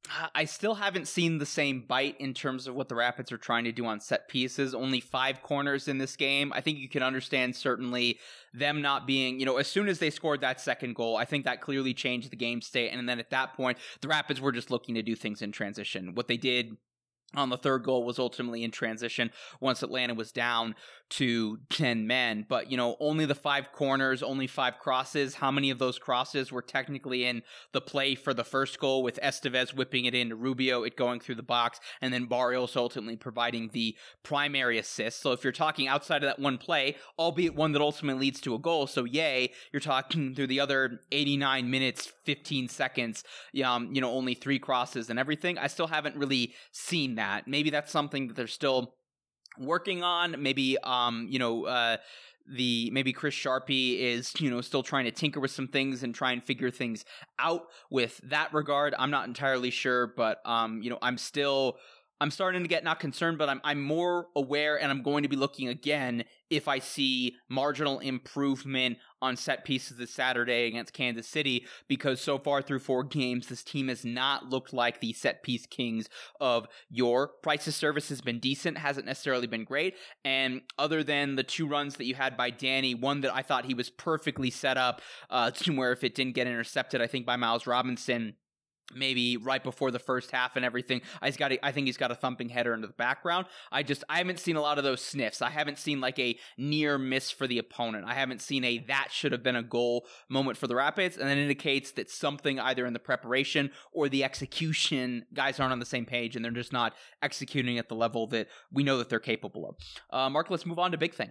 I still haven't seen the same bite in terms of what the Rapids are trying to do on set pieces. Only five corners in this game. I think you can understand certainly them not being, you know, as soon as they scored that second goal, I think that clearly changed the game state. And then at that point, the Rapids were just looking to do things in transition. What they did on the third goal was ultimately in transition once Atlanta was down to ten men. But, you know, only the five corners, only five crosses. How many of those crosses were technically in the play for the first goal, with Estevez whipping it into Rubio, it going through the box, and then Barrios ultimately providing the primary assist. So if you're talking outside of that one play, albeit one that ultimately leads to a goal, so yay, you're talking through the other eighty-nine minutes, fifteen seconds, um, you know, only three crosses and everything. I still haven't really seen that. Maybe that's something that they're still working on. Maybe, um, you know, uh, the maybe Chris Sharpie is, you know, still trying to tinker with some things and try and figure things out with that regard. I'm not entirely sure, but, um, you know, I'm still... I'm starting to get not concerned, but I'm I'm more aware, and I'm going to be looking again if I see marginal improvement on set pieces this Saturday against Kansas City, because so far through four games, this team has not looked like the set piece kings of yore. Price's service has been decent, hasn't necessarily been great, and other than the two runs that you had by Danny, one that I thought he was perfectly set up uh, to where if it didn't get intercepted, I think by Miles Robinson, maybe right before the first half and everything, I've got a, I think he's got a thumping header into the background. I just, I haven't seen a lot of those sniffs. I haven't seen like a near miss for the opponent. I haven't seen a that should have been a goal moment for the Rapids, and that indicates that something either in the preparation or the execution, guys aren't on the same page and they're just not executing at the level that we know that they're capable of. Uh, Mark, let's move on to big thing.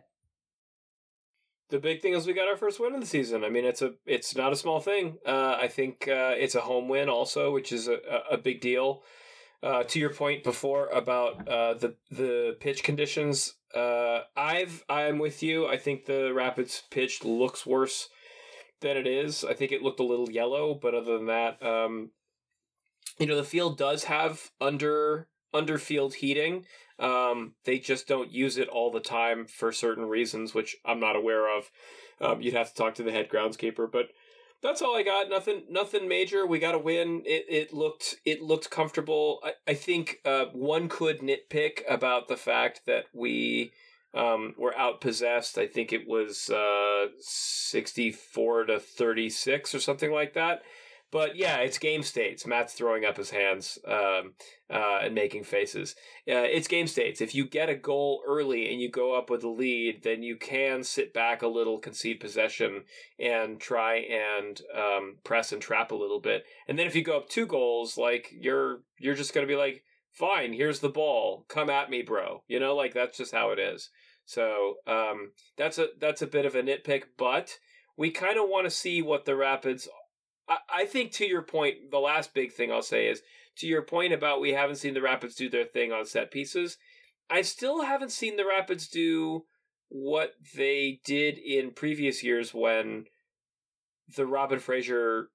The big thing is we got our first win of the season. I mean, it's a it's not a small thing. Uh, I think uh, it's a home win also, which is a, a big deal. Uh, to your point before about uh, the the pitch conditions, uh, I've I'm with you. I think the Rapids pitch looks worse than it is. I think it looked a little yellow, but other than that, um, you know, the field does have under under field heating. Um, they just don't use it all the time for certain reasons, which I'm not aware of. Um, you'd have to talk to the head groundskeeper, but that's all I got. Nothing, nothing major. We got a win. It, it looked, it looked comfortable. I, I think, uh, one could nitpick about the fact that we, um, were outpossessed. I think it was, uh, sixty-four to thirty-six or something like that. But yeah, it's game states. Matt's throwing up his hands um, uh, and making faces. Uh, it's game states. If you get a goal early and you go up with a lead, then you can sit back a little, concede possession, and try and um, press and trap a little bit. And then if you go up two goals, like you're you're just going to be like, fine, here's the ball, come at me, bro. You know, like that's just how it is. So um, that's a that's a bit of a nitpick, but we kind of want to see what the Rapids. I think to your point, the last big thing I'll say is, to your point about we haven't seen the Rapids do their thing on set pieces, I still haven't seen the Rapids do what they did in previous years when the Robin Fraser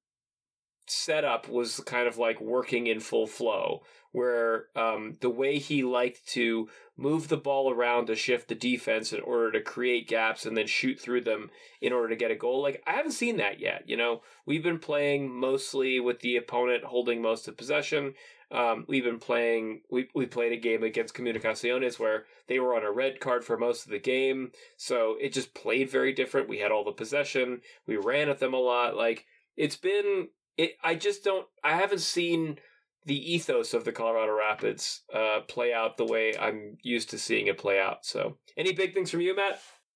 setup was kind of like working in full flow, where um, the way he liked to move the ball around to shift the defense in order to create gaps and then shoot through them in order to get a goal. Like, I haven't seen that yet. You know, we've been playing mostly with the opponent holding most of possession. Um, we've been playing, we we played a game against Comunicaciones where they were on a red card for most of the game. So it just played very different. We had all the possession. We ran at them a lot. Like, it's been, it. I just don't, I haven't seen the ethos of the Colorado Rapids uh, play out the way I'm used to seeing it play out. So, any big things from you, Matt?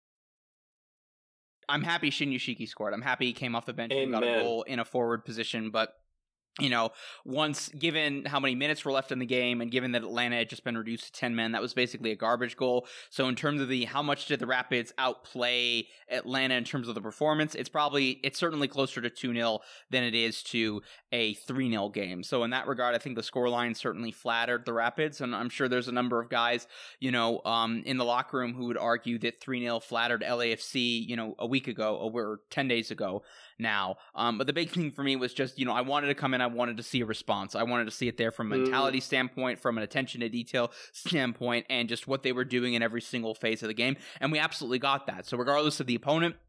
I'm happy Shin Yoshiki scored. I'm happy he came off the bench Amen. and got a goal in a forward position, but you know, once given how many minutes were left in the game and given that Atlanta had just been reduced to ten men, that was basically a garbage goal. So in terms of the how much did the Rapids outplay Atlanta in terms of the performance, it's probably, it's certainly closer to two nil than it is to a three nil game. So in that regard, I think the scoreline certainly flattered the Rapids, and I'm sure there's a number of guys, you know, um, in the locker room who would argue that three nil flattered L A F C, you know, a week ago, or ten days ago now. Um, but the big thing for me was just, you know, I wanted to come in, I wanted to see a response. I wanted to see it there from a mentality mm. standpoint, from an attention to detail standpoint, and just what they were doing in every single phase of the game. And we absolutely got that. So regardless of the opponent,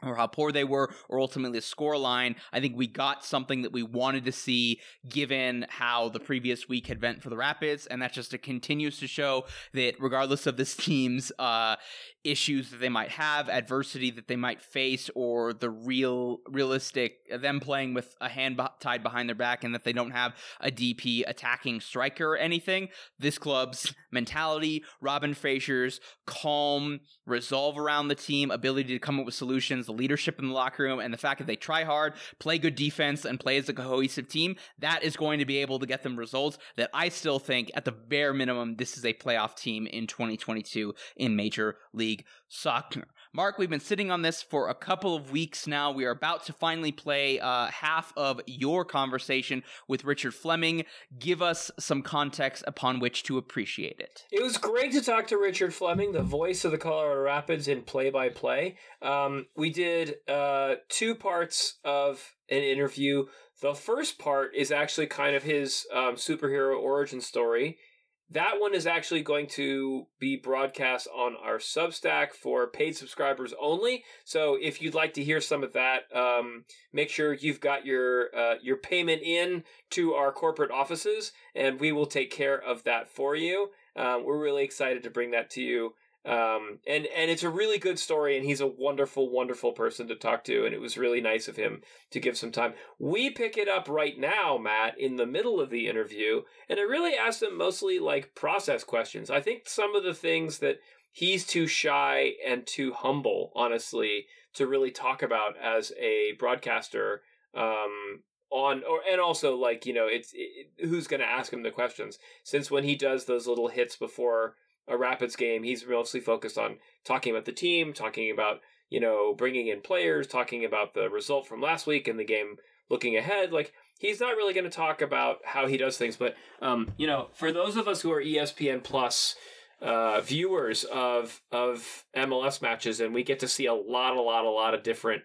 or how poor they were, or ultimately the score line. I think we got something that we wanted to see given how the previous week had went for the Rapids, and that just it continues to show that regardless of this team's uh, issues that they might have, adversity that they might face, or the real, realistic, them playing with a hand b- tied behind their back and that they don't have a D P attacking striker or anything, this club's mentality, Robin Fraser's calm resolve around the team, ability to come up with solutions, the leadership in the locker room, and the fact that they try hard, play good defense, and play as a cohesive team, that is going to be able to get them results that I still think, at the bare minimum, this is a playoff team in twenty twenty-two in Major League Soccer. Mark, we've been sitting on this for a couple of weeks now. We are about to finally play uh, half of your conversation with Richard Fleming. Give us some context upon which to appreciate it. It was great to talk to Richard Fleming, the voice of the Colorado Rapids in play-by-play. Um, we did uh, two parts of an interview. The first part is actually kind of his um, superhero origin story. That one is actually going to be broadcast on our Substack for paid subscribers only. So if you'd like to hear some of that, um, make sure you've got your uh, your payment in to our corporate offices, and we will take care of that for you. Um, we're really excited to bring that to you. Um, and, and it's a really good story, and he's a wonderful, wonderful person to talk to, and it was really nice of him to give some time. We pick it up right now, Matt, in the middle of the interview, and I really asked him mostly, like, process questions. I think some of the things that he's too shy and too humble, honestly, to really talk about as a broadcaster, um, on, or, and also, like, you know, it's, it, who's going to ask him the questions, since when he does those little hits before a Rapids game, he's mostly focused on talking about the team, talking about, you know, bringing in players, talking about the result from last week and the game looking ahead. Like, he's not really going to talk about how he does things, but, um, you know, for those of us who are E S P N Plus uh, viewers of of M L S matches, and we get to see a lot, a lot, a lot of different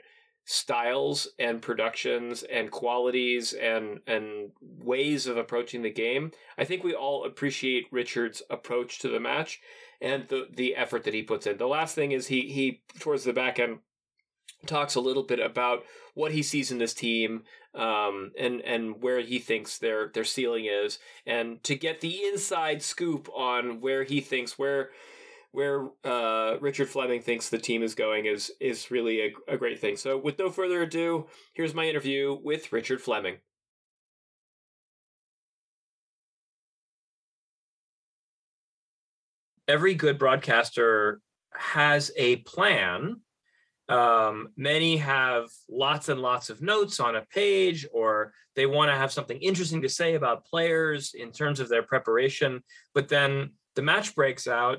styles and productions and qualities and and ways of approaching the game, I think we all appreciate Richard's approach to the match and the the effort that he puts in. The last thing is he he towards the back end talks a little bit about what he sees in this team, um, and and where he thinks their their ceiling is, and to get the inside scoop on where he thinks where where uh, Richard Fleming thinks the team is going is is really a, a great thing. So with no further ado, here's my interview with Richard Fleming. Every good broadcaster has a plan. Um, many have lots and lots of notes on a page, or they want to have something interesting to say about players in terms of their preparation, but then the match breaks out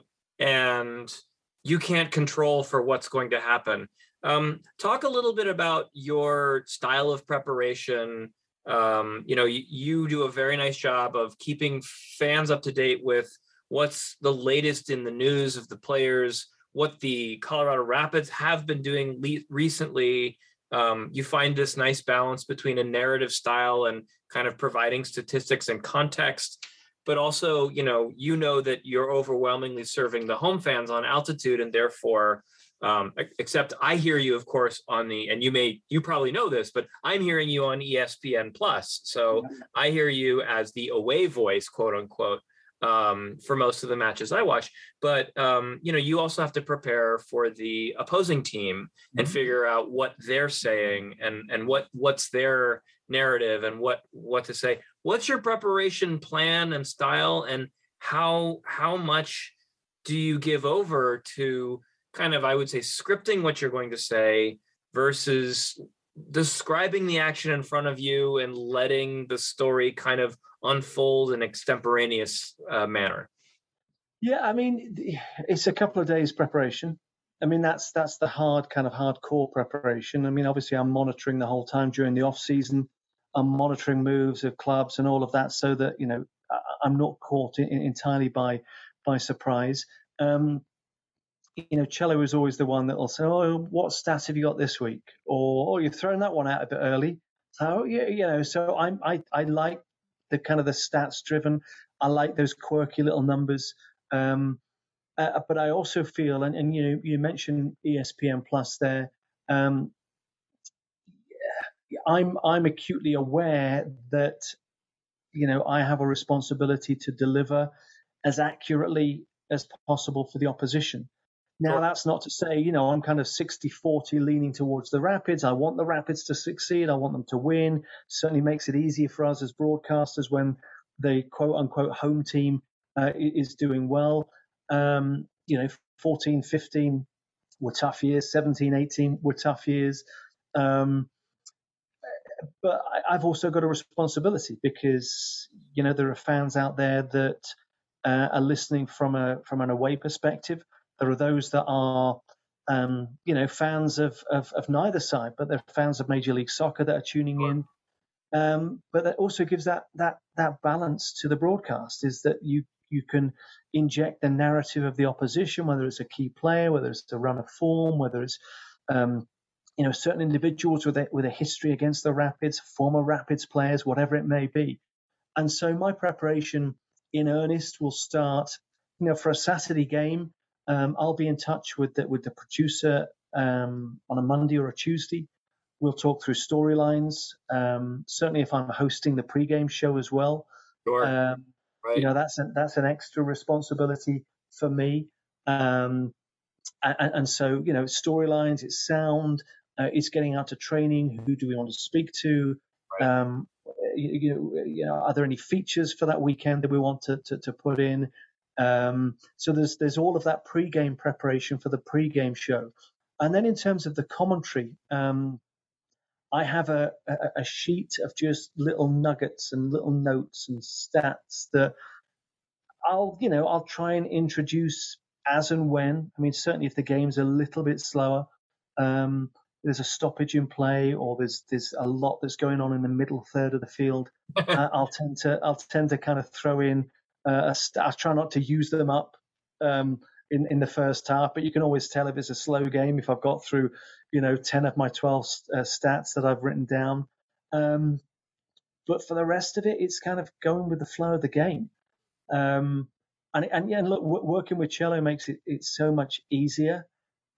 and you can't control for what's going to happen. Um, talk a little bit about your style of preparation. Um, you know, you, you do a very nice job of keeping fans up to date with what's the latest in the news of the players, what the Colorado Rapids have been doing le- recently. Um, you find this nice balance between a narrative style and kind of providing statistics and context, but also, you know, you know that you're overwhelmingly serving the home fans on altitude, and therefore, um, except I hear you, of course, on the, and you may, you probably know this, but I'm hearing you on E S P N Plus. So I hear you as the away voice, quote unquote, um, for most of the matches I watch. But, um, you know, you also have to prepare for the opposing team and mm-hmm. figure out what they're saying and, and what, what's their narrative and what, what to say. What's your preparation plan and style, and how, how much do you give over to kind of, I would say, scripting what you're going to say versus describing the action in front of you and letting the story kind of unfold in extemporaneous uh, manner? Yeah, I mean, it's a couple of days preparation. I mean, that's that's the hard kind of hardcore preparation. I mean, obviously, I'm monitoring the whole time during the off season. I'm monitoring moves of clubs and all of that, so that, you know, I'm not caught in, entirely by by surprise. Um, you know, Cello is always the one that will say, "Oh, what stats have you got this week?" Or, "Oh, you're throwing that one out a bit early." So, yeah, you know, so I'm I I like the kind of the stats driven. I like those quirky little numbers. Um, uh, but I also feel, and, and you know, you mentioned E S P N Plus there. um, I'm I'm acutely aware that, you know, I have a responsibility to deliver as accurately as possible for the opposition. Now, Sure. that's not to say, you know, I'm kind of sixty forty leaning towards the Rapids. I want the Rapids to succeed. I want them to win. Certainly makes it easier for us as broadcasters when the quote unquote home team uh, is doing well. Um, you know, fourteen, fifteen were tough years. seventeen, eighteen were tough years. Um, but I, I've also got a responsibility because, you know, there are fans out there that uh, are listening from a from an away perspective. There are those that are, um, you know, fans of, of, of neither side, but they're fans of Major League Soccer that are tuning in. Um, but that also gives that that that balance to the broadcast, is that you you can inject the narrative of the opposition, whether it's a key player, whether it's a run of form, whether it's um, you know, certain individuals with a, with a history against the Rapids, former Rapids players, whatever it may be. And so my preparation in earnest will start, you know, for a Saturday game. Um, I'll be in touch with the, with the producer um, on a Monday or a Tuesday. We'll talk through storylines. Um, certainly, if I'm hosting the pregame show as well, Sure. um, Right. you know, that's a, that's an extra responsibility for me. Um, and, and so, you know, storylines, it's sound, uh, it's getting out to training. Who do we want to speak to? Right. Um, you, you know, you know, are there any features for that weekend that we want to to, to put in? Um, so there's there's all of that pre-game preparation for the pre-game show, and then in terms of the commentary, um, I have a, a, a sheet of just little nuggets and little notes and stats that I'll you know I'll try and introduce as and when. I mean, certainly if the game's a little bit slower, um, there's a stoppage in play, or there's there's a lot that's going on in the middle third of the field. uh, I'll tend to I'll tend to kind of throw in. Uh, a st- I try not to use them up um, in in the first half, but you can always tell if it's a slow game if I've got through, you know, ten of my twelve uh, stats that I've written down. Um, but for the rest of it, it's kind of going with the flow of the game. Um, and and yeah, and look, w- working with Cello makes it it's so much easier.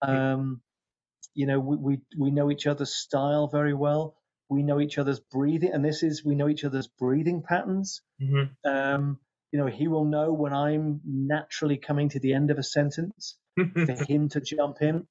Um, you know, we, we we know each other's style very well. We know each other's breathing, and this is we know each other's breathing patterns. Mm-hmm. Um, you know, he will know when I'm naturally coming to the end of a sentence for him to jump in,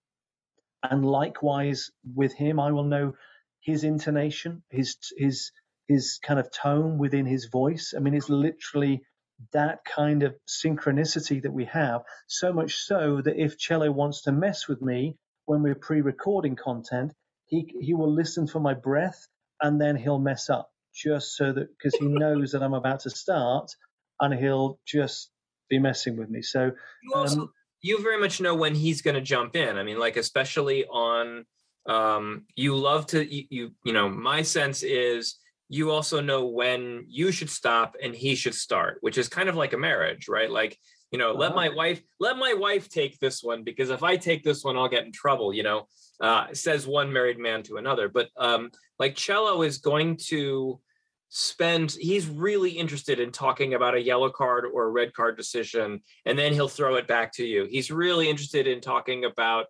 and likewise with him, I will know his intonation, his his his kind of tone within his voice. I mean, it's literally that kind of synchronicity that we have. So much so that if Cello wants to mess with me when we're pre-recording content, he he will listen for my breath and then he'll mess up, just so that because he knows that I'm about to start, and he'll just be messing with me. So You also um, you very much know when he's going to jump in. I mean, like especially on um, you love to you, you you know. My sense is you also know when you should stop and he should start, which is kind of like a marriage, right? Like, you know, uh-huh. let my wife let my wife take this one, because if I take this one, I'll get in trouble. You know, uh, says one married man to another. But um, like Cello is going to spend he's really interested in talking about a yellow card or a red card decision, and then he'll throw it back to you. He's really interested in talking about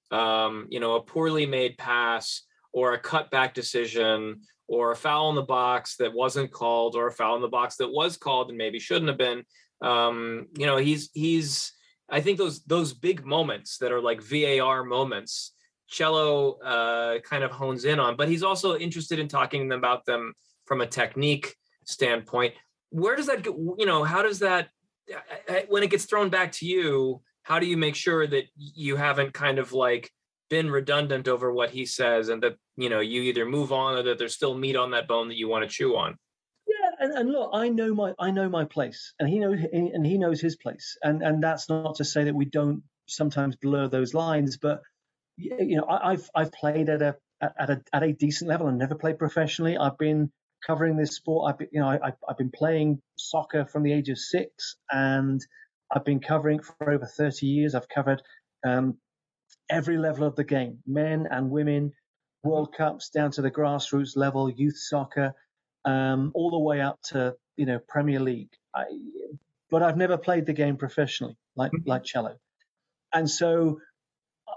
um, you know, a poorly made pass or a cutback decision or a foul in the box that wasn't called or a foul in the box that was called and maybe shouldn't have been. Um, you know, he's he's I think those those big moments that are like V A R moments, Cello uh, kind of hones in on, but he's also interested in talking about them from a technique standpoint. Where does that go? You know, how does that, when it gets thrown back to you, how do you make sure that you haven't kind of like been redundant over what he says, and that, you know, you either move on or that there's still meat on that bone that you want to chew on? Yeah, and, and look, I know my I know my place, and he knows and he knows his place, and and that's not to say that we don't sometimes blur those lines, but you know, I, I've I've played at a at a at a decent level and never played professionally. I've been covering this sport. I've been, you know, I, I've been playing soccer from the age of six, and I've been covering for over thirty years. I've covered um, every level of the game, men and women, World Cups down to the grassroots level, youth soccer, um, all the way up to, you know, Premier League. I, but I've never played the game professionally, like like Cello, and so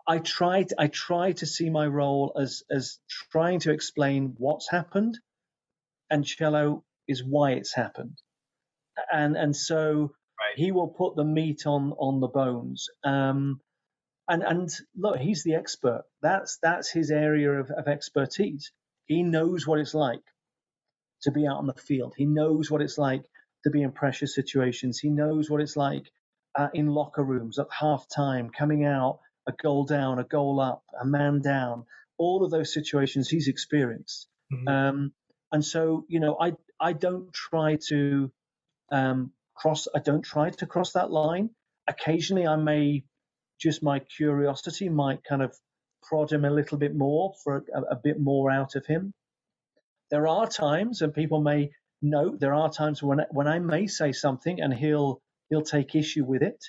I tried I try to see my role as as trying to explain what's happened, and Cello is why it's happened, and and so Right. he will put the meat on on the bones. Um, and and look, he's the expert. That's that's his area of, of expertise. He knows what it's like to be out on the field. He knows what it's like to be in pressure situations. He knows what it's like uh, in locker rooms at half time, coming out, a goal down, a goal up, a man down. All of those situations he's experienced. Mhm. Um, and so, you know, I I don't try to um, cross. I don't try to cross that line. Occasionally, I may just my curiosity might kind of prod him a little bit more for a, a bit more out of him. There are times, and people may know, there are times when when I may say something and he'll he'll take issue with it.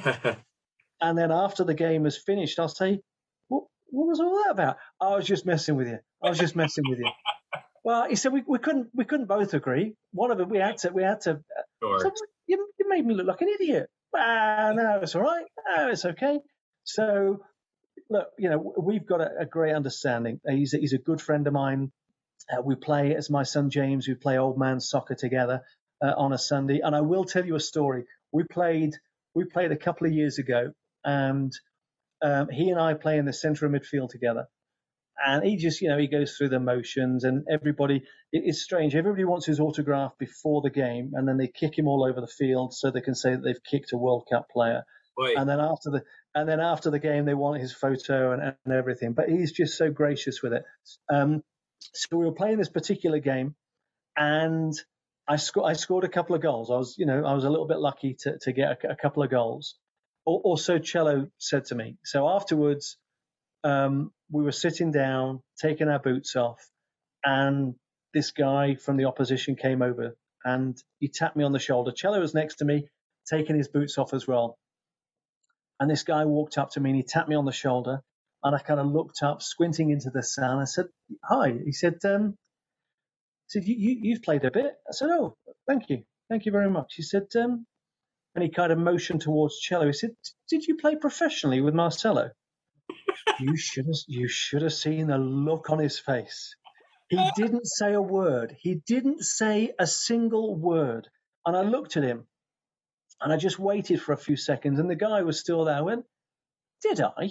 And then after the game is finished, I'll say, what, what was all that about? I was just messing with you. I was just messing with you. Well, he said we, we couldn't we couldn't both agree. One of it we had to we had to. Sure. So you, you made me look like an idiot. Ah, no, it's all right. No, it's okay. So look, you know, we've got a, a great understanding. He's a, he's a good friend of mine. Uh, we play, as my son James, we play old man soccer together uh, on a Sunday. And I will tell you a story. We played we played a couple of years ago, and um, he and I play in the centre of midfield together. And he just, you know, he goes through the motions, and everybody, it, it's strange. Everybody wants his autograph before the game, and then they kick him all over the field so they can say that they've kicked a World Cup player. Wait. And then after the and then after the game, they want his photo and, and everything. But he's just so gracious with it. Um, so we were playing this particular game, and I, sco- I scored a couple of goals. I was, you know, I was a little bit lucky to, to get a, a couple of goals. Or, or so Cello said to me. So afterwards, um, we were sitting down, taking our boots off, and this guy from the opposition came over and he tapped me on the shoulder. Cello was next to me, taking his boots off as well. And this guy walked up to me and he tapped me on the shoulder, and I kind of looked up, squinting into the sun. I said, "Hi." He said, um, he said you, you, you've played a bit. I said, "Oh, thank you. Thank you very much." He said, um, and he kind of motioned towards Cello. He said, "Did you play professionally with Marcelo?" You should have, you should have seen the look on his face. He didn't say a word. He didn't say a single word. And I looked at him, and I just waited for a few seconds, and the guy was still there. I went, "Did I?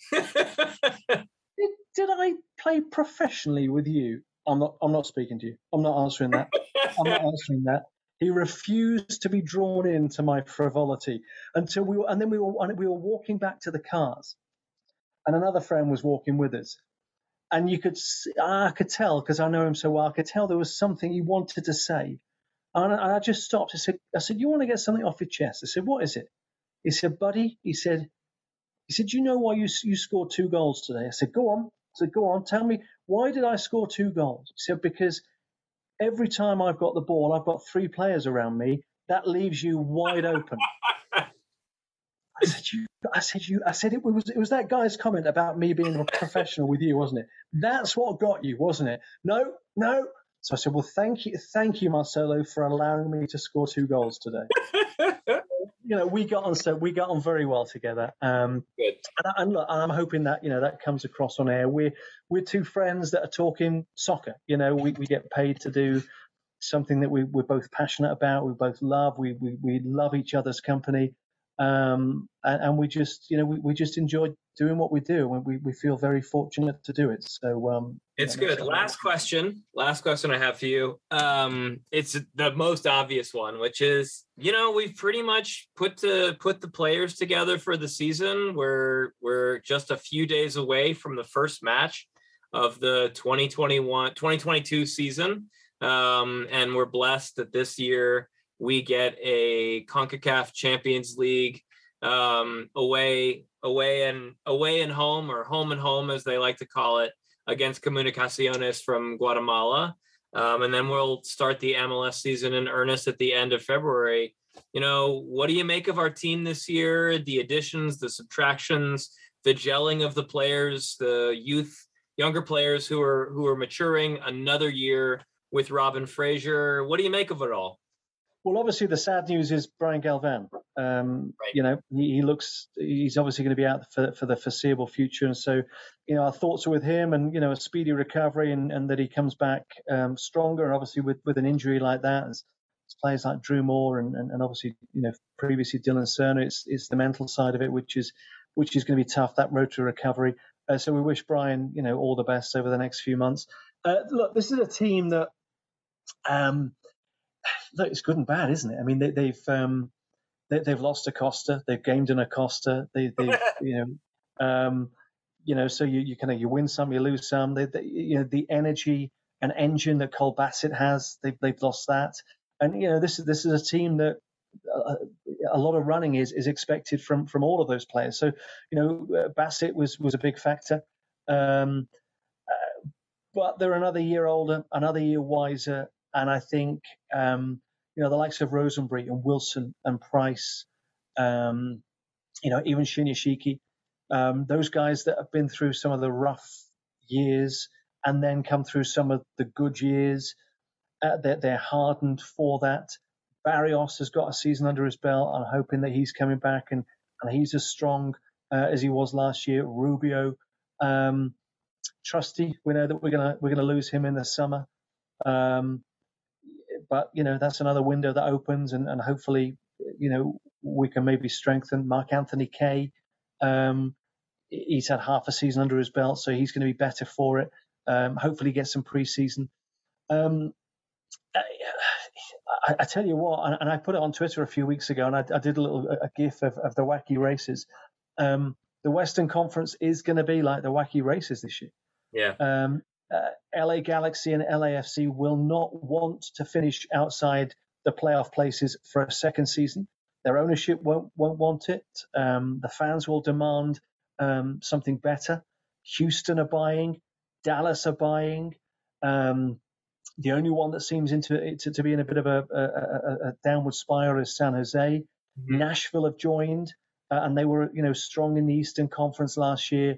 Did, did I play professionally with you?" I'm not. I'm not speaking to you. I'm not answering that. I'm not answering that. He refused to be drawn into my frivolity until we were, and then we were, we were walking back to the cars, and another friend was walking with us, and you could, see, I could tell because I know him so well. I could tell there was something he wanted to say, and I, I just stopped. I said, "I said, you want to get something off your chest?" I said, "What is it?" He said, "Buddy," he said, he said, "Do you know why you you scored two goals today?" I said, "Go on." I said, "Go on, tell me, why did I score two goals?" He said, "Because every time I've got the ball, I've got three players around me. That leaves you wide open." I said, "You," I said, "You," I said, "It was it was that guy's comment about me being a professional with you, wasn't it? That's what got you, wasn't it?" "No, no." So I said, "Well, thank you, thank you, Marcelo, for allowing me to score two goals today." You know, we got on so we got on very well together. Um, Good. And, and look, I'm hoping that you know that comes across on air. We're we're two friends that are talking soccer. You know, we, we get paid to do something that we we're both passionate about. We both love. We we, we love each other's company, um, and, and we just you know we, we just enjoy doing what we do, and we, we feel very fortunate to do it. So um, It's yeah, good. Last question. Last question I have for you. Um, it's the most obvious one, which is, you know, we've pretty much put to put the players together for the season. We're we're just a few days away from the first match of the twenty twenty-one twenty twenty-two season. Um, and we're blessed that this year we get a CONCACAF Champions League um, away, away and away and home, or home and home, as they like to call it, against Comunicaciones from Guatemala. Um, and then we'll start the M L S season in earnest at the end of February. You know, what do you make of our team this year? The additions, the subtractions, the gelling of the players, the youth, younger players who are who are maturing, another year with Robin Fraser. What do you make of it all? Well, obviously the sad news is Brian Galvan. Um, Right. You know, he, he looks, he's obviously going to be out for, for the foreseeable future. And so, you know, our thoughts are with him and, you know, a speedy recovery and, and that he comes back um, stronger. And obviously with, with an injury like that, as, as players like Drew Moore and, and, and obviously, you know, previously Dylan Cerner, it's, it's the mental side of it, which is, which is going to be tough, that road to recovery. Uh, so we wish Brian, you know, all the best over the next few months. Uh, look, this is a team that, um, look, it's good and bad, isn't it? I mean, they, they've, um, They, they've lost Acosta. They've gained an Acosta. They, they've, you know, um, you know. So you, you kind of you win some, you lose some. They, they, you know, the energy and engine that Cole Bassett has, they've they've lost that. And you know, this is this is a team that uh, a lot of running is is expected from from all of those players. So you know, uh, Bassett was was a big factor. Um, uh, but they're another year older, another year wiser, and I think. Um, You know, the likes of Rosenberry and Wilson and Price, um, you know, even Shinyashiki, um, those guys that have been through some of the rough years and then come through some of the good years, uh, they're, they're hardened for that. Barrios has got a season under his belt. I'm hoping that he's coming back and, and he's as strong uh, as he was last year. Rubio, um, Trusty, we know that we're gonna we're gonna lose him in the summer. Um, But, you know, that's another window that opens and, and hopefully, you know, we can maybe strengthen Mark Anthony Kaye. Um, he's had half a season under his belt, so he's going to be better for it. Um, hopefully get some preseason. Um, I, I tell you what, and, and I put it on Twitter a few weeks ago, and I, I did a little a gif of, of the wacky races. Um, the Western Conference is going to be like the wacky races this year. Yeah. Um, uh, L A Galaxy and L A F C will not want to finish outside the playoff places for a second season. Their ownership won't won't want it. Um, the fans will demand um, something better. Houston are buying. Dallas are buying. Um, the only one that seems into it to, to be in a bit of a, a, a, a downward spiral is San Jose. Mm-hmm. Nashville have joined, uh, and they were you know strong in the Eastern Conference last year.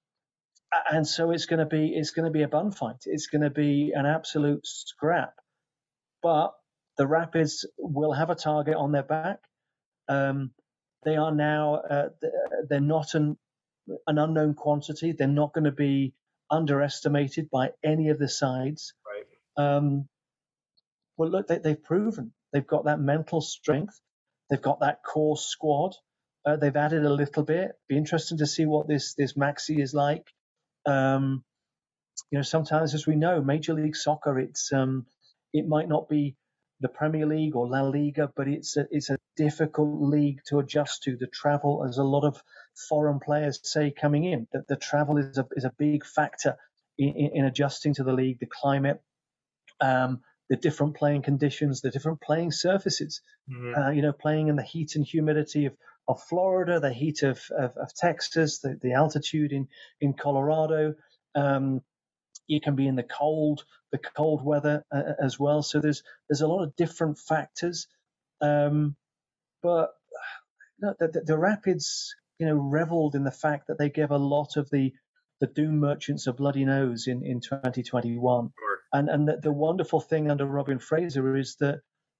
And so it's going to be it's going to be a bun fight. It's going to be an absolute scrap. But the Rapids will have a target on their back. Um, they are now uh, they're not an an unknown quantity. They're not going to be underestimated by any of the sides. Right. Um, well, look, they, they've proven they've got that mental strength. They've got that core squad. Uh, they've added a little bit. Be interesting to see what this this Maxi is like. Um, you know, sometimes, as we know, Major League Soccer, it's um, it might not be the Premier League or La Liga, but it's a, it's a difficult league to adjust to. The travel, as a lot of foreign players say coming in, that the travel is a is a big factor in, in, in adjusting to the league, the climate, um, the different playing conditions, the different playing surfaces. Mm-hmm. Uh, you know, playing in the heat and humidity of. of Florida, the heat of, of, of Texas, the, the altitude in, in Colorado. Um, you can be in the cold, the cold weather uh, as well. So there's there's a lot of different factors. Um, but you know, the, the, the Rapids, you know, reveled in the fact that they gave a lot of the the Doom Merchants a bloody nose in, in twenty twenty-one. Sure. And and the, the wonderful thing under Robin Fraser is that,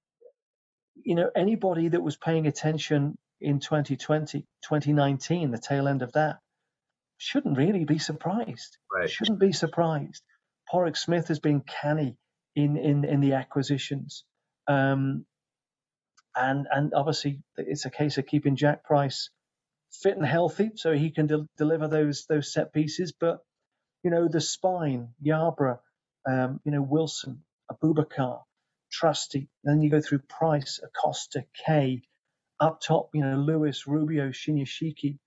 you know, anybody that was paying attention in twenty twenty, twenty nineteen, the tail end of that, shouldn't really be surprised. Right. Shouldn't be surprised. Porrick Smith has been canny in, in, in the acquisitions. Um, and and obviously it's a case of keeping Jack Price fit and healthy so he can de- deliver those those set pieces. But, you know, the spine, Yarbrough, um, you know, Wilson, Abubakar, Trusty, then you go through Price, Acosta, Kaye, up top, you know, Lewis, Rubio, Shinyashiki,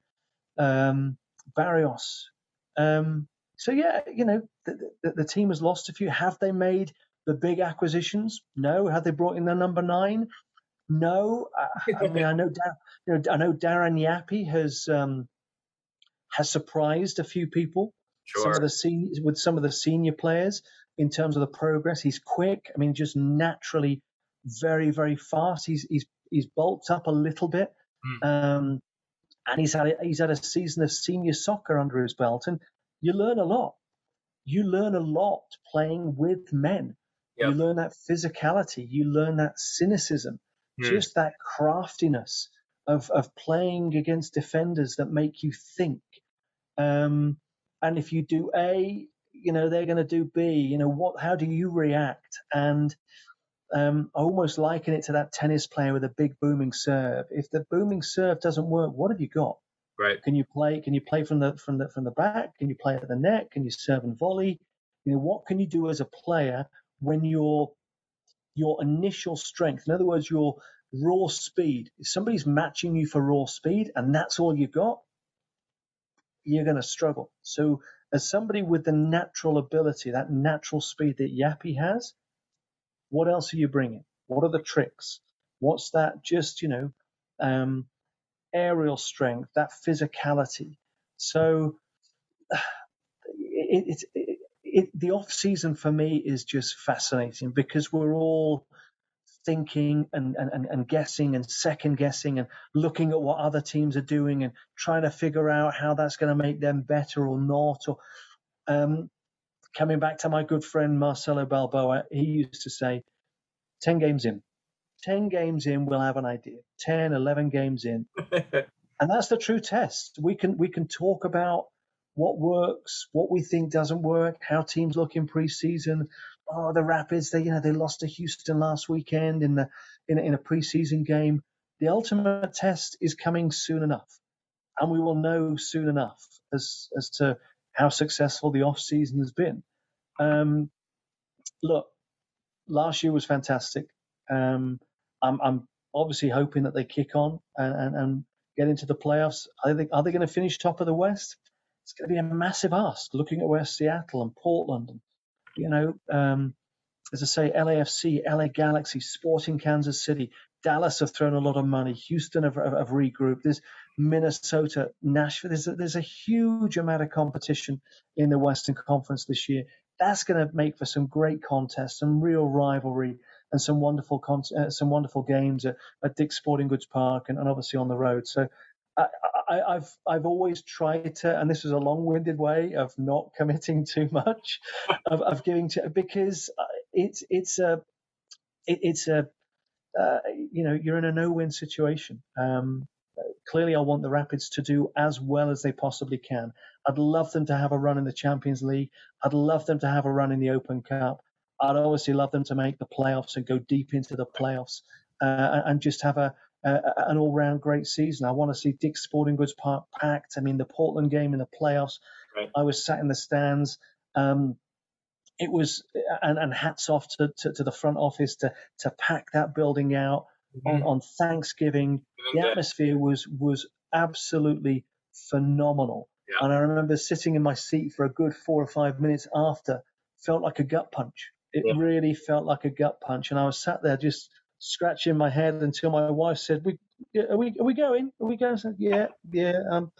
um, Barrios. Um, so, yeah, you know, the, the, the team has lost a few. Have they made the big acquisitions? No. Have they brought in their number nine? No. I, I mean, I know, you know, I know Darren Yappy has um, has surprised a few people. Sure. Some of the seniors, with some of the senior players in terms of the progress. He's quick. I mean, just naturally very, very fast. He's he's he's bulked up a little bit, mm. um, and he's had a, he's had a season of senior soccer under his belt. And you learn a lot. You learn a lot playing with men. Yep. You learn that physicality. You learn that cynicism, mm. just that craftiness of of playing against defenders that make you think. Um, and if you do A, you know they're going to do B. You know what? How do you react? And um, I almost liken it to that tennis player with a big booming serve. If the booming serve doesn't work, what have you got? Right. Can you play? Can you play from the from the from the back? Can you play at the net? Can you serve and volley? You know what can you do as a player when your your initial strength, in other words, your raw speed. If somebody's matching you for raw speed and that's all you got, you're going to struggle. So, as somebody with the natural ability, that natural speed that Yappy has, what else are you bringing? What are the tricks? What's that? Just you know. Um, aerial strength, that physicality. So it, it, it, it, the off season for me is just fascinating because we're all thinking and, and, and guessing and second guessing and looking at what other teams are doing and trying to figure out how that's going to make them better or not. Or um, coming back to my good friend Marcelo Balboa, he used to say, ten games in. ten games in, we'll have an idea. ten, eleven games in. And that's the true test. We can we can talk about what works, what we think doesn't work, how teams look in preseason. Oh, the Rapids, they you know they lost to Houston last weekend in the in, in a preseason game. The ultimate test is coming soon enough. And we will know soon enough as as to how successful the off season has been. Um, look, last year was fantastic. Um, I'm, I'm obviously hoping that they kick on and, and, and get into the playoffs. Are they, are they going to finish top of the West? It's going to be a massive ask looking at where Seattle and Portland and, you know, um, as I say, L A F C, L A Galaxy, Sporting Kansas City, Dallas have thrown a lot of money. Houston have, have, have regrouped. There's Minnesota, Nashville. There's a, there's a huge amount of competition in the Western Conference this year. That's going to make for some great contests, some real rivalry, and some wonderful con- uh, some wonderful games at, at Dick's Sporting Goods Park and, and obviously on the road. So I, I, I've I've always tried to, and this is a long-winded way of not committing too much, of, of giving to because it's it's a it, it's a uh, you know you're in a no-win situation. Um, clearly, I want the Rapids to do as well as they possibly can. I'd love them to have a run in the Champions League. I'd love them to have a run in the Open Cup. I'd obviously love them to make the playoffs and go deep into the playoffs uh, and just have a, a an all-round great season. I want to see Dick's Sporting Goods Park packed. I mean, the Portland game in the playoffs, right. I was sat in the stands. Um, it was, and, and hats off to, to, to the front office to to pack that building out mm-hmm. on, on Thanksgiving. Mm-hmm. The atmosphere was was absolutely phenomenal. Yeah. And I remember sitting in my seat for a good four or five minutes after, felt like a gut punch. It yeah. really felt like a gut punch. And I was sat there just scratching my head until my wife said, "We are we are we going? Are we going?" I said, yeah, yeah, um,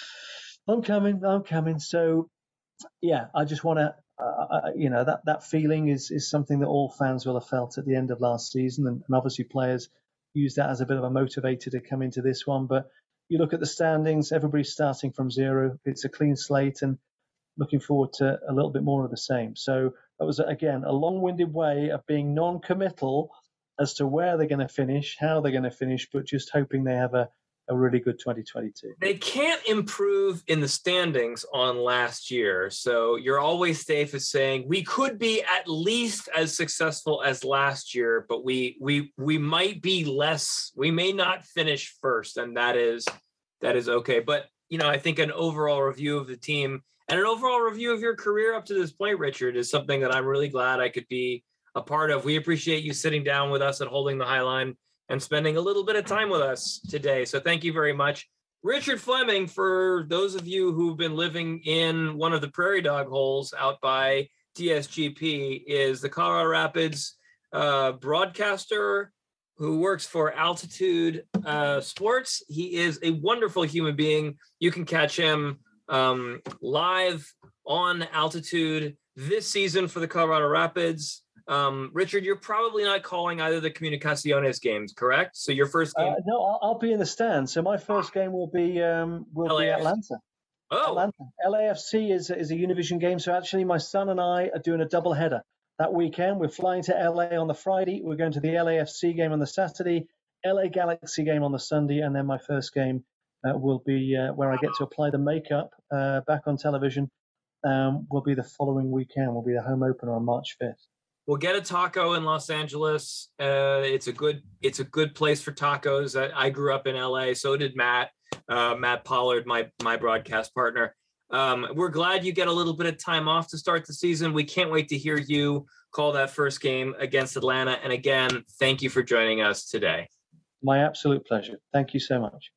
I'm coming, I'm coming. So, yeah, I just want to, uh, you know, that, that feeling is, is something that all fans will have felt at the end of last season. And, and obviously players use that as a bit of a motivator to come into this one. But you look at the standings, everybody's starting from zero. It's a clean slate and looking forward to a little bit more of the same. So that was, again, a long-winded way of being non-committal as to where they're going to finish, how they're going to finish, but just hoping they have a, a really good twenty twenty-two. They can't improve in the standings on last year. So you're always safe as saying we could be at least as successful as last year, but we we we might be less. We may not finish first, and that is that is okay. But, you know, I think an overall review of the team and an overall review of your career up to this point, Richard, is something that I'm really glad I could be a part of. We appreciate you sitting down with us and holding the high line and spending a little bit of time with us today. So thank you very much. Richard Fleming, for those of you who've been living in one of the prairie dog holes out by D S G P, is the Colorado Rapids uh, broadcaster who works for Altitude uh, Sports. He is a wonderful human being. You can catch him um, live on Altitude this season for the Colorado Rapids. Um, Richard, you're probably not calling either the Comunicaciones games, correct? So your first game? Uh, no, I'll, I'll be in the stand. So my first game will be um, will L A F C. Be Atlanta. Oh, Atlanta. L A F C is is a Univision game. So actually, my son and I are doing a double header that weekend. We're flying to L A on the Friday. We're going to the L A F C game on the Saturday. L A Galaxy game on the Sunday, and then my first game uh, will be uh, where I get to apply the makeup uh, back on television. Um, will be the following weekend. Will be the home opener on March fifth. We'll get a taco in Los Angeles. Uh, it's a good it's a good place for tacos. I, I grew up in L A, so did Matt. Uh, Matt Pollard, my my broadcast partner. Um, we're glad you get a little bit of time off to start the season. We can't wait to hear you call that first game against Atlanta. And again, thank you for joining us today. My absolute pleasure. Thank you so much.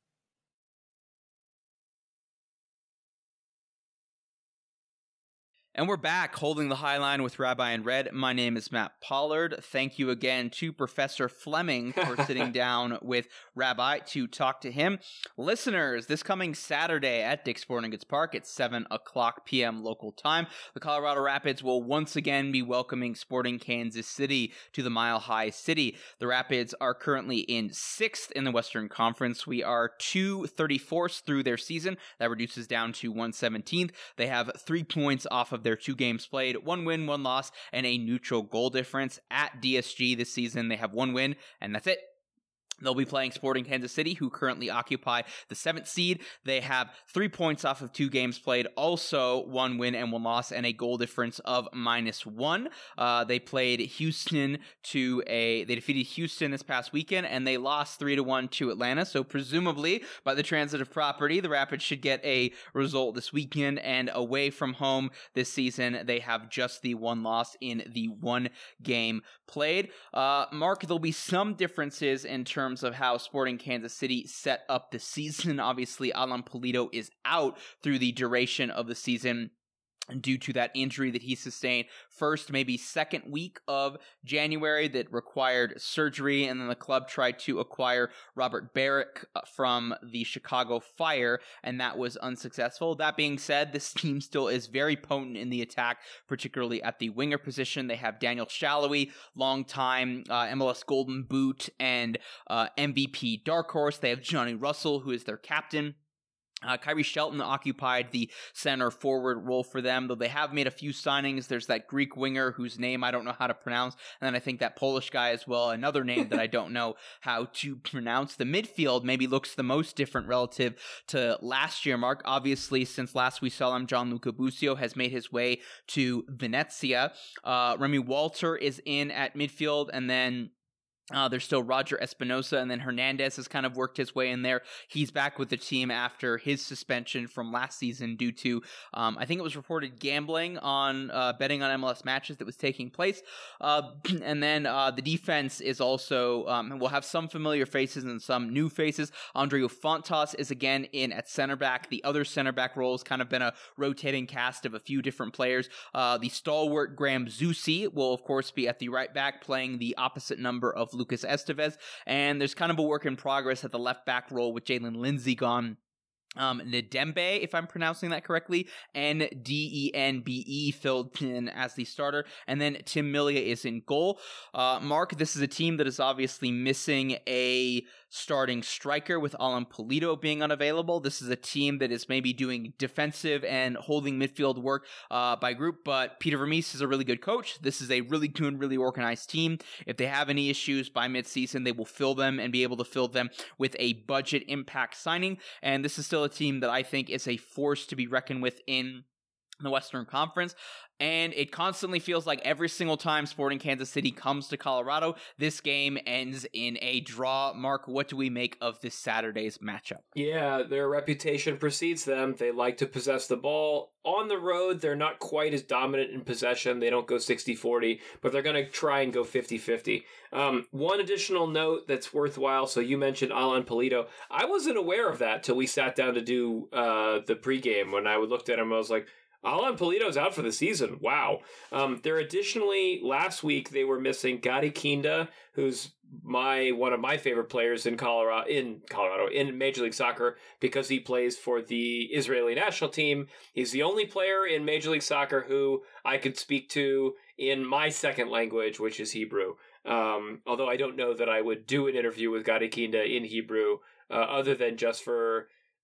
And we're back holding the high line with Rabbi in Red. My name is Matt Pollard. Thank you again to Professor Fleming for sitting down with Rabbi to talk to him. Listeners, this coming Saturday at Dick's Sporting Goods Park at seven o'clock p.m. local time, the Colorado Rapids will once again be welcoming Sporting Kansas City to the Mile High City. The Rapids are currently in sixth in the Western Conference. We are two thirty-fourths through their season. That reduces down to one seventeenth. They have three points off of their two games played, one win, one loss, and a neutral goal difference. At D S G this season, they have one win, and that's it. They'll be playing Sporting Kansas City, who currently occupy the seventh seed. They have three points off of two games played, also one win and one loss, and a goal difference of minus one. Uh, they played Houston to a, they defeated Houston this past weekend, and they lost three to one to Atlanta. So presumably, by the transitive property, the Rapids should get a result this weekend, and away from home this season, they have just the one loss in the one game played. Uh, Mark, there'll be some differences in terms of how Sporting Kansas City set up the season. Obviously, Alan Pulido is out through the duration of the season due to that injury that he sustained first, maybe second week of January that required surgery, and then the club tried to acquire Robert Barrick from the Chicago Fire, and that was unsuccessful. That being said, this team still is very potent in the attack, particularly at the winger position. They have Daniel Shallowy, longtime uh, M L S Golden Boot and uh, M V P Dark Horse. They have Johnny Russell, who is their captain. Uh, Kyrie Shelton occupied the center forward role for them, though they have made a few signings. There's that Greek winger whose name I don't know how to pronounce, and then I think that Polish guy as well, another name that I don't know how to pronounce. The midfield maybe looks the most different relative to last year, Mark. Obviously, since last we saw him, Gianluca Busio has made his way to Venezia. Uh, Remy Walter is in at midfield, and then Uh, there's still Roger Espinosa, and then Hernandez has kind of worked his way in there. He's back with the team after his suspension from last season due to, um, I think it was reported gambling on, uh, betting on M L S matches that was taking place. Uh, and then uh, the defense is also, um, we'll have some familiar faces and some new faces. Andreu Fontas is again in at center back. The other center back role has kind of been a rotating cast of a few different players. Uh, the stalwart Graham Zusi will, of course, be at the right back, playing the opposite number of Lucas Estevez, and there's kind of a work in progress at the left back role with Jalen Lindsey gone. Um, Ndembe, if I'm pronouncing that correctly, N D E N B E filled in as the starter, and then Tim Millia is in goal. Uh, Mark, this is a team that is obviously missing a starting striker with Alan Pulido being unavailable. This is a team that is maybe doing defensive and holding midfield work uh, by group, but Peter Vermees is a really good coach. This is a really good, really organized team. If they have any issues by midseason, they will fill them and be able to fill them with a budget impact signing, and this is still a team that I think is a force to be reckoned with in the Western Conference. And it constantly feels like every single time Sporting Kansas City comes to Colorado, this game ends in a draw. Mark, what do we make of this Saturday's matchup? Yeah, their reputation precedes them. They like to possess the ball. On the road, they're not quite as dominant in possession. They don't go sixty forty, but they're going to try and go fifty fifty. Um, one additional note that's worthwhile, so you mentioned Alan Pulido. I wasn't aware of that till we sat down to do uh, the pregame. When I looked at him, I was like, Alan Pulido's out for the season. Wow. Um, they're additionally, last week they were missing Gadi Kinda, who's my one of my favorite players in Colorado, in Colorado, in Major League Soccer, because he plays for the Israeli national team. He's the only player in Major League Soccer who I could speak to in my second language, which is Hebrew. Um, although I don't know that I would do an interview with Gadi Kinda in Hebrew, uh, other than just for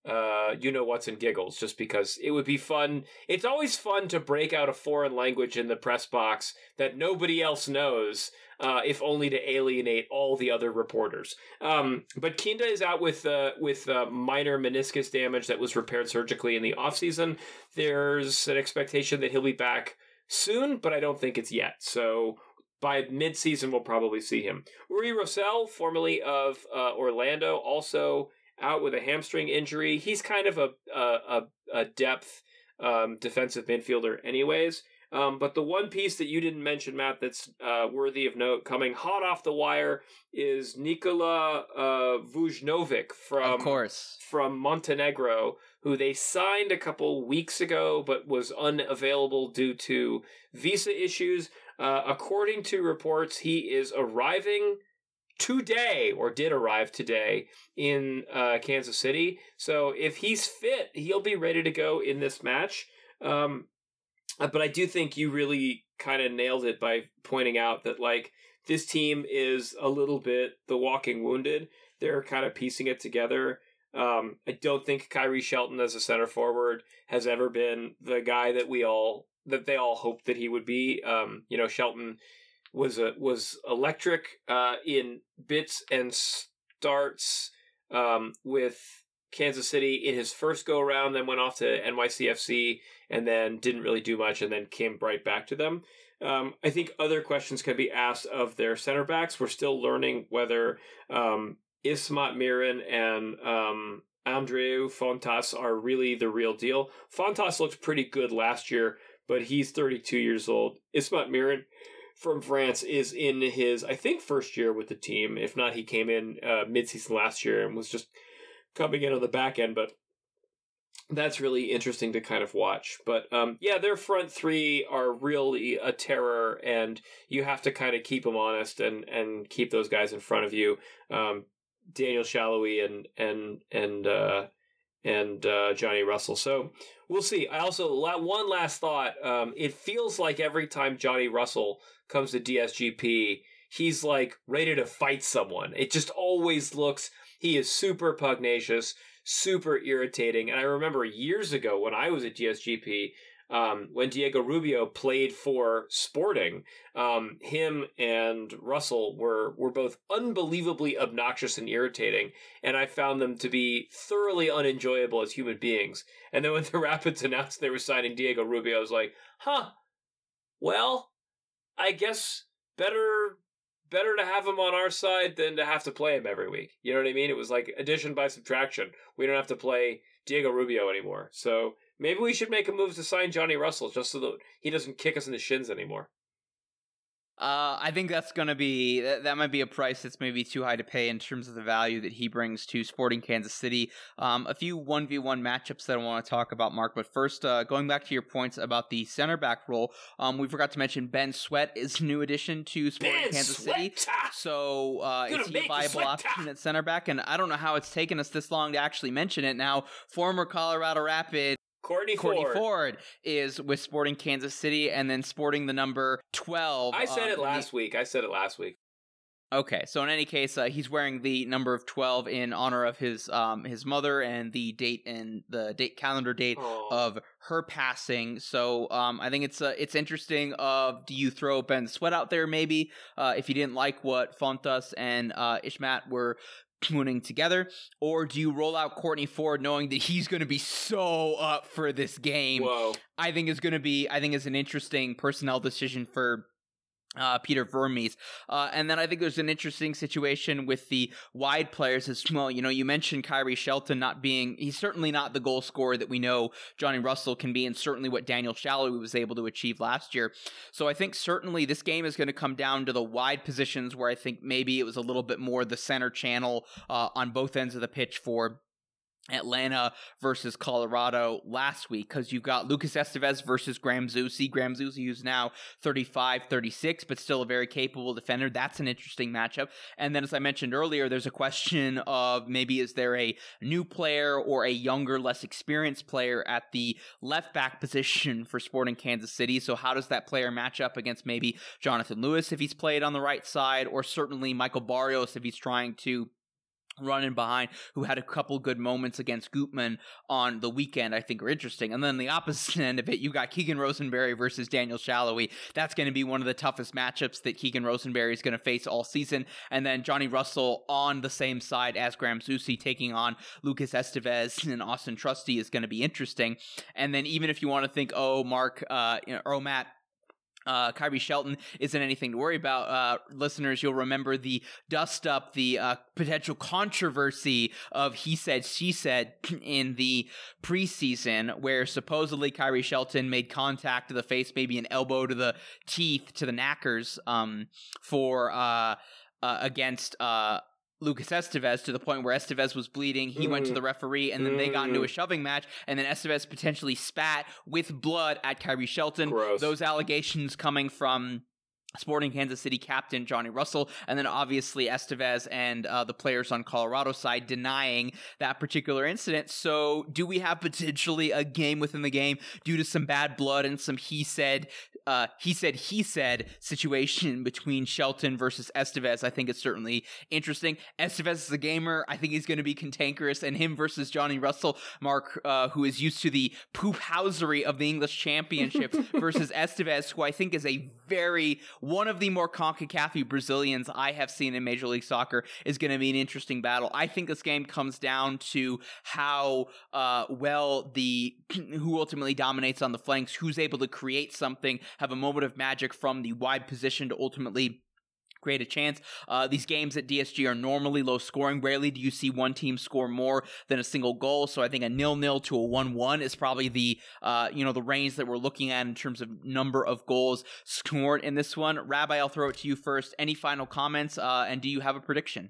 uh, you know what's and giggles, just because it would be fun. It's always fun to break out a foreign language in the press box that nobody else knows, uh, if only to alienate all the other reporters. Um, but Kinda is out with uh, with uh, minor meniscus damage that was repaired surgically in the offseason. There's an expectation that he'll be back soon, but I don't think it's yet. So by mid-season, we'll probably see him. Uri Rosell, formerly of uh, Orlando, also out with a hamstring injury. He's kind of a a, a depth um, defensive midfielder anyways. Um, but the one piece that you didn't mention, Matt, that's uh, worthy of note, coming hot off the wire, is Nikola uh, Vujnovic from, of course. from Montenegro, who they signed a couple weeks ago but was unavailable due to visa issues. Uh, according to reports, he is arriving today, or did arrive today, in uh, Kansas City. So if he's fit, he'll be ready to go in this match. Um, but I do think you really kind of nailed it by pointing out that, like, this team is a little bit the walking wounded. They're kind of piecing it together. Um, I don't think Kyrie Shelton as a center forward has ever been the guy that we all that they all hoped that he would be. Um, you know, Shelton was a, was electric uh, in bits and starts um, with Kansas City in his first go around, then went off to N Y C F C and then didn't really do much and then came right back to them. Um, I think other questions can be asked of their center backs. We're still learning whether um, Ismat Miran and um, Andreu Fontas are really the real deal. Fontas looked pretty good last year, but he's thirty-two years old. Ismat Miran from France is in his, I think, first year with the team. If not, he came in uh, mid-season last year and was just coming in on the back end. But that's really interesting to kind of watch. But um, yeah, their front three are really a terror, and you have to kind of keep them honest and, and keep those guys in front of you. Um, Daniel Shalhoub and and and uh, and uh, Johnny Russell. So we'll see. I also one last thought. Um, it feels like every time Johnny Russell comes to D S G P, he's like ready to fight someone. It just always looks. He is super pugnacious, super irritating. And I remember years ago when I was at D S G P, um, when Diego Rubio played for Sporting, um, him and Russell were were both unbelievably obnoxious and irritating, and I found them to be thoroughly unenjoyable as human beings. And then when the Rapids announced they were signing Diego Rubio, I was like, huh, well, I guess better better to have him on our side than to have to play him every week. You know what I mean? It was like addition by subtraction. We don't have to play Diego Rubio anymore. So maybe we should make a move to sign Johnny Russell just so that he doesn't kick us in the shins anymore. Uh, I think that's going to be, that, that might be a price that's maybe too high to pay in terms of the value that he brings to Sporting Kansas City. Um, a few one v one matchups that I want to talk about, Mark. But first, uh, going back to your points about the center back role, um, we forgot to mention Ben Sweat is a new addition to Sporting Ben Kansas Sweat. City. So uh, is he a viable option at center back? And I don't know how it's taken us this long to actually mention it now. Former Colorado Rapid Courtney, Courtney Ford. Ford is with Sporting Kansas City and then sporting the number twelve. I said um, it last the- week. I said it last week. Okay, so in any case, uh, he's wearing the number of twelve in honor of his um his mother and the date and the date calendar date Aww. of her passing. So um I think it's uh, it's interesting. Of do you throw Ben Sweat out there maybe uh, if you didn't like what Fontas and uh, Ishmat were mooning together, or do you roll out Courtney Ford knowing that he's going to be so up for this game? Whoa. I think is going to be I think is an interesting personnel decision for Uh, Peter Vermes. Uh, and then I think there's an interesting situation with the wide players as well. You know, you mentioned Kyrie Shelton not being, he's certainly not the goal scorer that we know Johnny Russell can be, and certainly what Daniel Shalhoub was able to achieve last year. So I think certainly this game is going to come down to the wide positions where I think maybe it was a little bit more the center channel uh, on both ends of the pitch for Atlanta versus Colorado last week, because you've got Lucas Estevez versus Graham Zusi. Graham Zusi, who's now thirty-five, thirty-six, but still a very capable defender. That's an interesting matchup. And then, as I mentioned earlier, there's a question of maybe is there a new player or a younger, less experienced player at the left back position for Sporting Kansas City? So how does that player match up against maybe Jonathan Lewis if he's played on the right side, or certainly Michael Barrios if he's trying to running behind, who had a couple good moments against Gutman on the weekend, I think are interesting. And then the opposite end of it, you got Keegan Rosenberry versus Daniel Shalhoub. That's going to be one of the toughest matchups that Keegan Rosenberry is going to face all season. And then Johnny Russell on the same side as Graham Zusi taking on Lucas Estevez and Austin Trusty is going to be interesting. And then even if you want to think, oh, Mark, uh, you know, or oh, Matt, Uh, Kyrie Shelton isn't anything to worry about. Uh, listeners, you'll remember the dust up, the uh, potential controversy of he said, she said in the preseason, where supposedly Kyrie Shelton made contact to the face, maybe an elbow to the teeth, to the knackers, um, for uh, uh, against uh, Lucas Estevez, to the point where Estevez was bleeding. He mm. went to the referee, and then mm. they got into a shoving match, and then Estevez potentially spat with blood at Kyrie Shelton. Gross. Those allegations coming from Sporting Kansas City captain Johnny Russell, and then obviously Estevez and uh, the players on Colorado side denying that particular incident. So do we have potentially a game within the game due to some bad blood and some he said, uh, he said, he said situation between Shelton versus Estevez? I think it's certainly interesting. Estevez is a gamer. I think he's going to be cantankerous, and him versus Johnny Russell, Mark, uh, who is used to the poophousery of the English Championship versus Estevez, who I think is a very one of the more CONCACAF Brazilians I have seen in Major League Soccer, is going to be an interesting battle. I think this game comes down to how uh, well the who ultimately dominates on the flanks, who's able to create something, have a moment of magic from the wide position to ultimately create a chance. Uh, these games at D S G are normally low scoring. Rarely do you see one team score more than a single goal. So I think a nil-nil to a one-one is probably the uh, you know the range that we're looking at in terms of number of goals scored in this one. Rabbi, I'll throw it to you first. Any final comments? Uh, and do you have a prediction?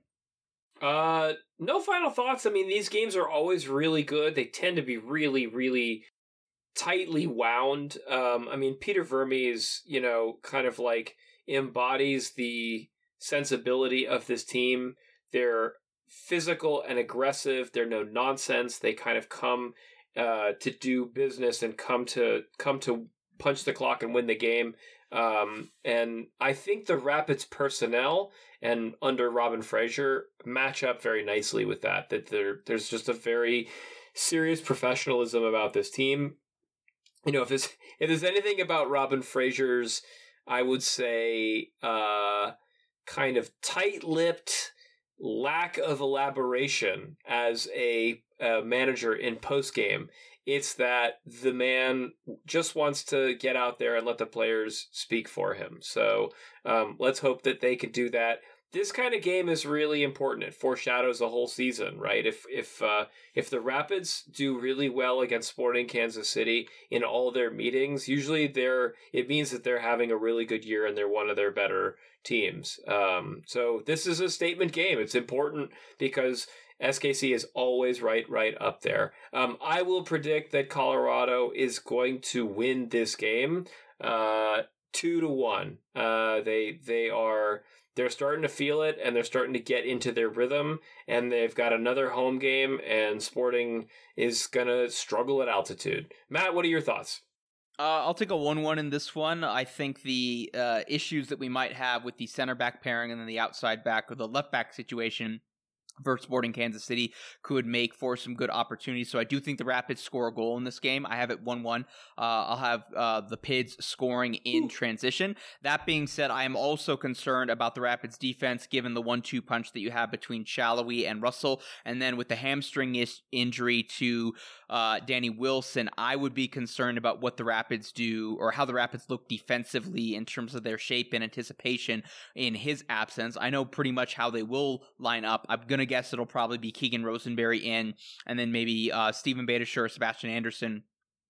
Uh, no final thoughts. I mean, these games are always really good. They tend to be really, really tightly wound. Um, I mean, Peter Vermes, you know, kind of like embodies the sensibility of this team. They're physical and aggressive. They're no nonsense. They kind of come uh, to do business and come to come to punch the clock and win the game. Um, and I think the Rapids personnel and under Robin Fraser match up very nicely with that. That there, there's just a very serious professionalism about this team. You know, if there's if there's anything about Robin Fraser's, I would say, uh, kind of tight-lipped lack of elaboration as a, a manager in post-game, it's that the man just wants to get out there and let the players speak for him. So um, let's hope that they can do that. This kind of game is really important. It foreshadows a whole season, right? If if uh, if the Rapids do really well against Sporting Kansas City in all their meetings, usually they're it means that they're having a really good year and they're one of their better teams. Um, so this is a statement game. It's important because S K C is always right, right up there. Um, I will predict that Colorado is going to win this game, uh, two to one. Uh, they they are. They're starting to feel it, and they're starting to get into their rhythm, and they've got another home game, and Sporting is going to struggle at altitude. Matt, what are your thoughts? Uh, I'll take a one-one in this one. I think the uh, issues that we might have with the center back pairing and then the outside back or the left back situation for Sporting Kansas City could make for some good opportunities. So I do think the Rapids score a goal in this game. I have it one one. Uh, I'll have uh, the Pids scoring in Ooh. transition. That being said, I am also concerned about the Rapids defense given the one two punch that you have between Shalhoub and Russell. And then with the hamstring is- injury to uh, Danny Wilson, I would be concerned about what the Rapids do or how the Rapids look defensively in terms of their shape and anticipation in his absence. I know pretty much how they will line up. I'm going to guess it'll probably be Keegan Rosenberry in, and then maybe uh, Steven Beitashour or Sebastian Anderson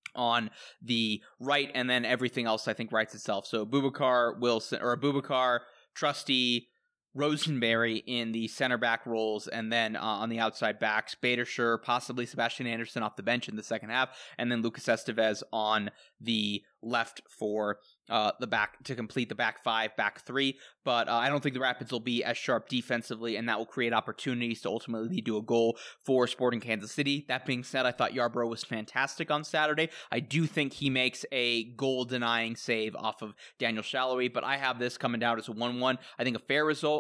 on the right, and then everything else I think writes itself. So Boubacar, Wilson, or Boubacar, Trusty, Rosenberry in the center back roles, and then uh, on the outside backs, Beitashour, possibly Sebastian Anderson off the bench in the second half, and then Lucas Estevez on the left for uh, the back to complete the back five, back three. But uh, I don't think the Rapids will be as sharp defensively, and that will create opportunities to ultimately lead to a goal for Sporting Kansas City. That being said, I thought Yarbrough was fantastic on Saturday. I do think he makes a goal-denying save off of Daniel Shalhoub, but I have this coming down as a one one. I think a fair result.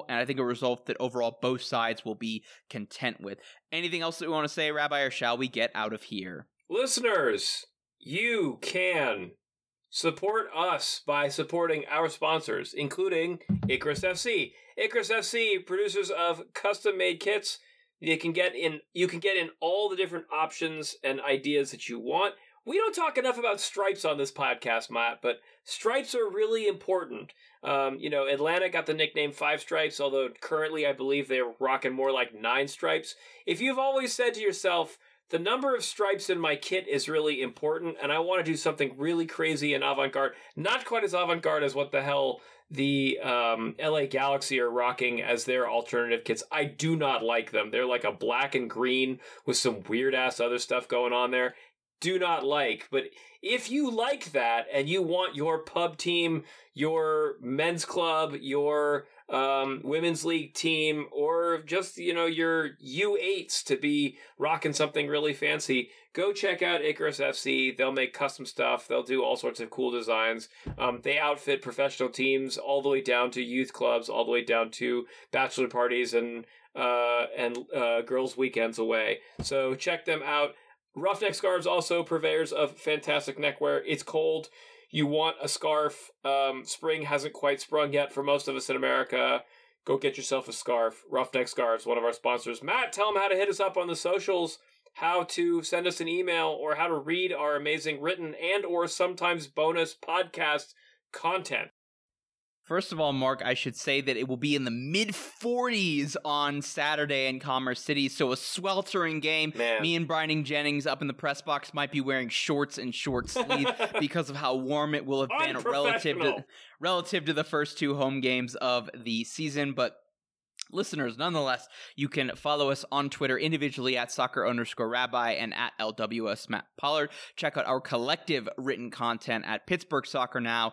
and I think a result that overall both sides will be content with. Anything else that we want to say, Rabbi, or shall we get out of here? Listeners, you can support us by supporting our sponsors, including Icarus F C. Icarus F C, producers of custom-made kits. You can get in. You can get in all the different options and ideas that you want. We don't talk enough about stripes on this podcast, Matt, but stripes are really important. Um, you know, Atlanta got the nickname Five Stripes, although currently I believe they're rocking more like Nine Stripes. If you've always said to yourself, the number of stripes in my kit is really important, and I want to do something really crazy and avant-garde. Not quite as avant-garde as what the hell the um, L A Galaxy are rocking as their alternative kits. I do not like them. They're like a black and green with some weird-ass other stuff going on there. Do not like. But if you like that and you want your pub team, your men's club, your um, women's league team, or just, you know, your U eights to be rocking something really fancy, go check out Icarus F C. They'll make custom stuff. They'll do all sorts of cool designs. Um, they outfit professional teams all the way down to youth clubs, all the way down to bachelor parties and uh, and uh, girls' weekends away. So check them out. Roughneck Scarves, also purveyors of fantastic neckwear. It's cold. You want a scarf. Um, spring hasn't quite sprung yet for most of us in America. Go get yourself a scarf. Roughneck Scarves, one of our sponsors. Matt, tell them how to hit us up on the socials, how to send us an email, or how to read our amazing written and or sometimes bonus podcast content. First of all, Mark, I should say that it will be in the mid forties on Saturday in Commerce City, so a sweltering game. Man. Me and Brian Jennings up in the press box might be wearing shorts and short sleeve because of how warm it will have been relative to, relative to the first two home games of the season, but listeners, nonetheless, you can follow us on Twitter individually at soccer underscore rabbi and at L W S Matt Pollard. Check out our collective written content at Pittsburgh Soccer Now,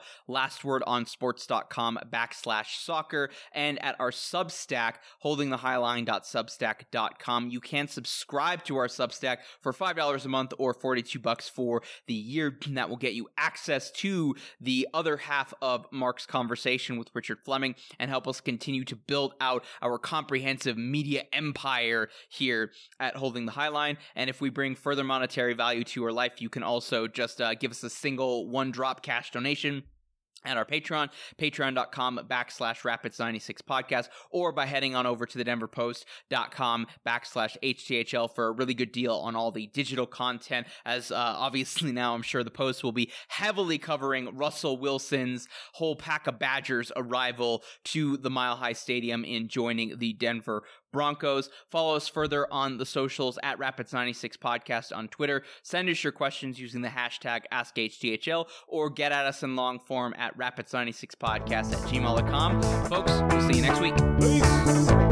lastwordonsports.com backslash soccer, and at our Substack, holdingthehighline.substack dot com. You can subscribe to our Substack for five dollars a month or forty-two bucks for the year. That will get you access to the other half of Mark's conversation with Richard Fleming and help us continue to build out our comprehensive media empire here at Holding the Highline. And if we bring further monetary value to your life, you can also just uh, give us a single one-drop cash donation at our Patreon, patreon.com backslash rapids96 podcast, or by heading on over to the denverpost.com backslash HTHL for a really good deal on all the digital content, as uh, obviously now I'm sure the Post will be heavily covering Russell Wilson's whole pack of Badgers arrival to the Mile High Stadium in joining the Denver Broncos. Follow us further on the socials at Rapids ninety-six Podcast on Twitter. Send us your questions using the hashtag Ask H T H L, or get at us in long form at Rapids ninety-six Podcast at gmail dot com. Folks, we'll see you next week. Peace.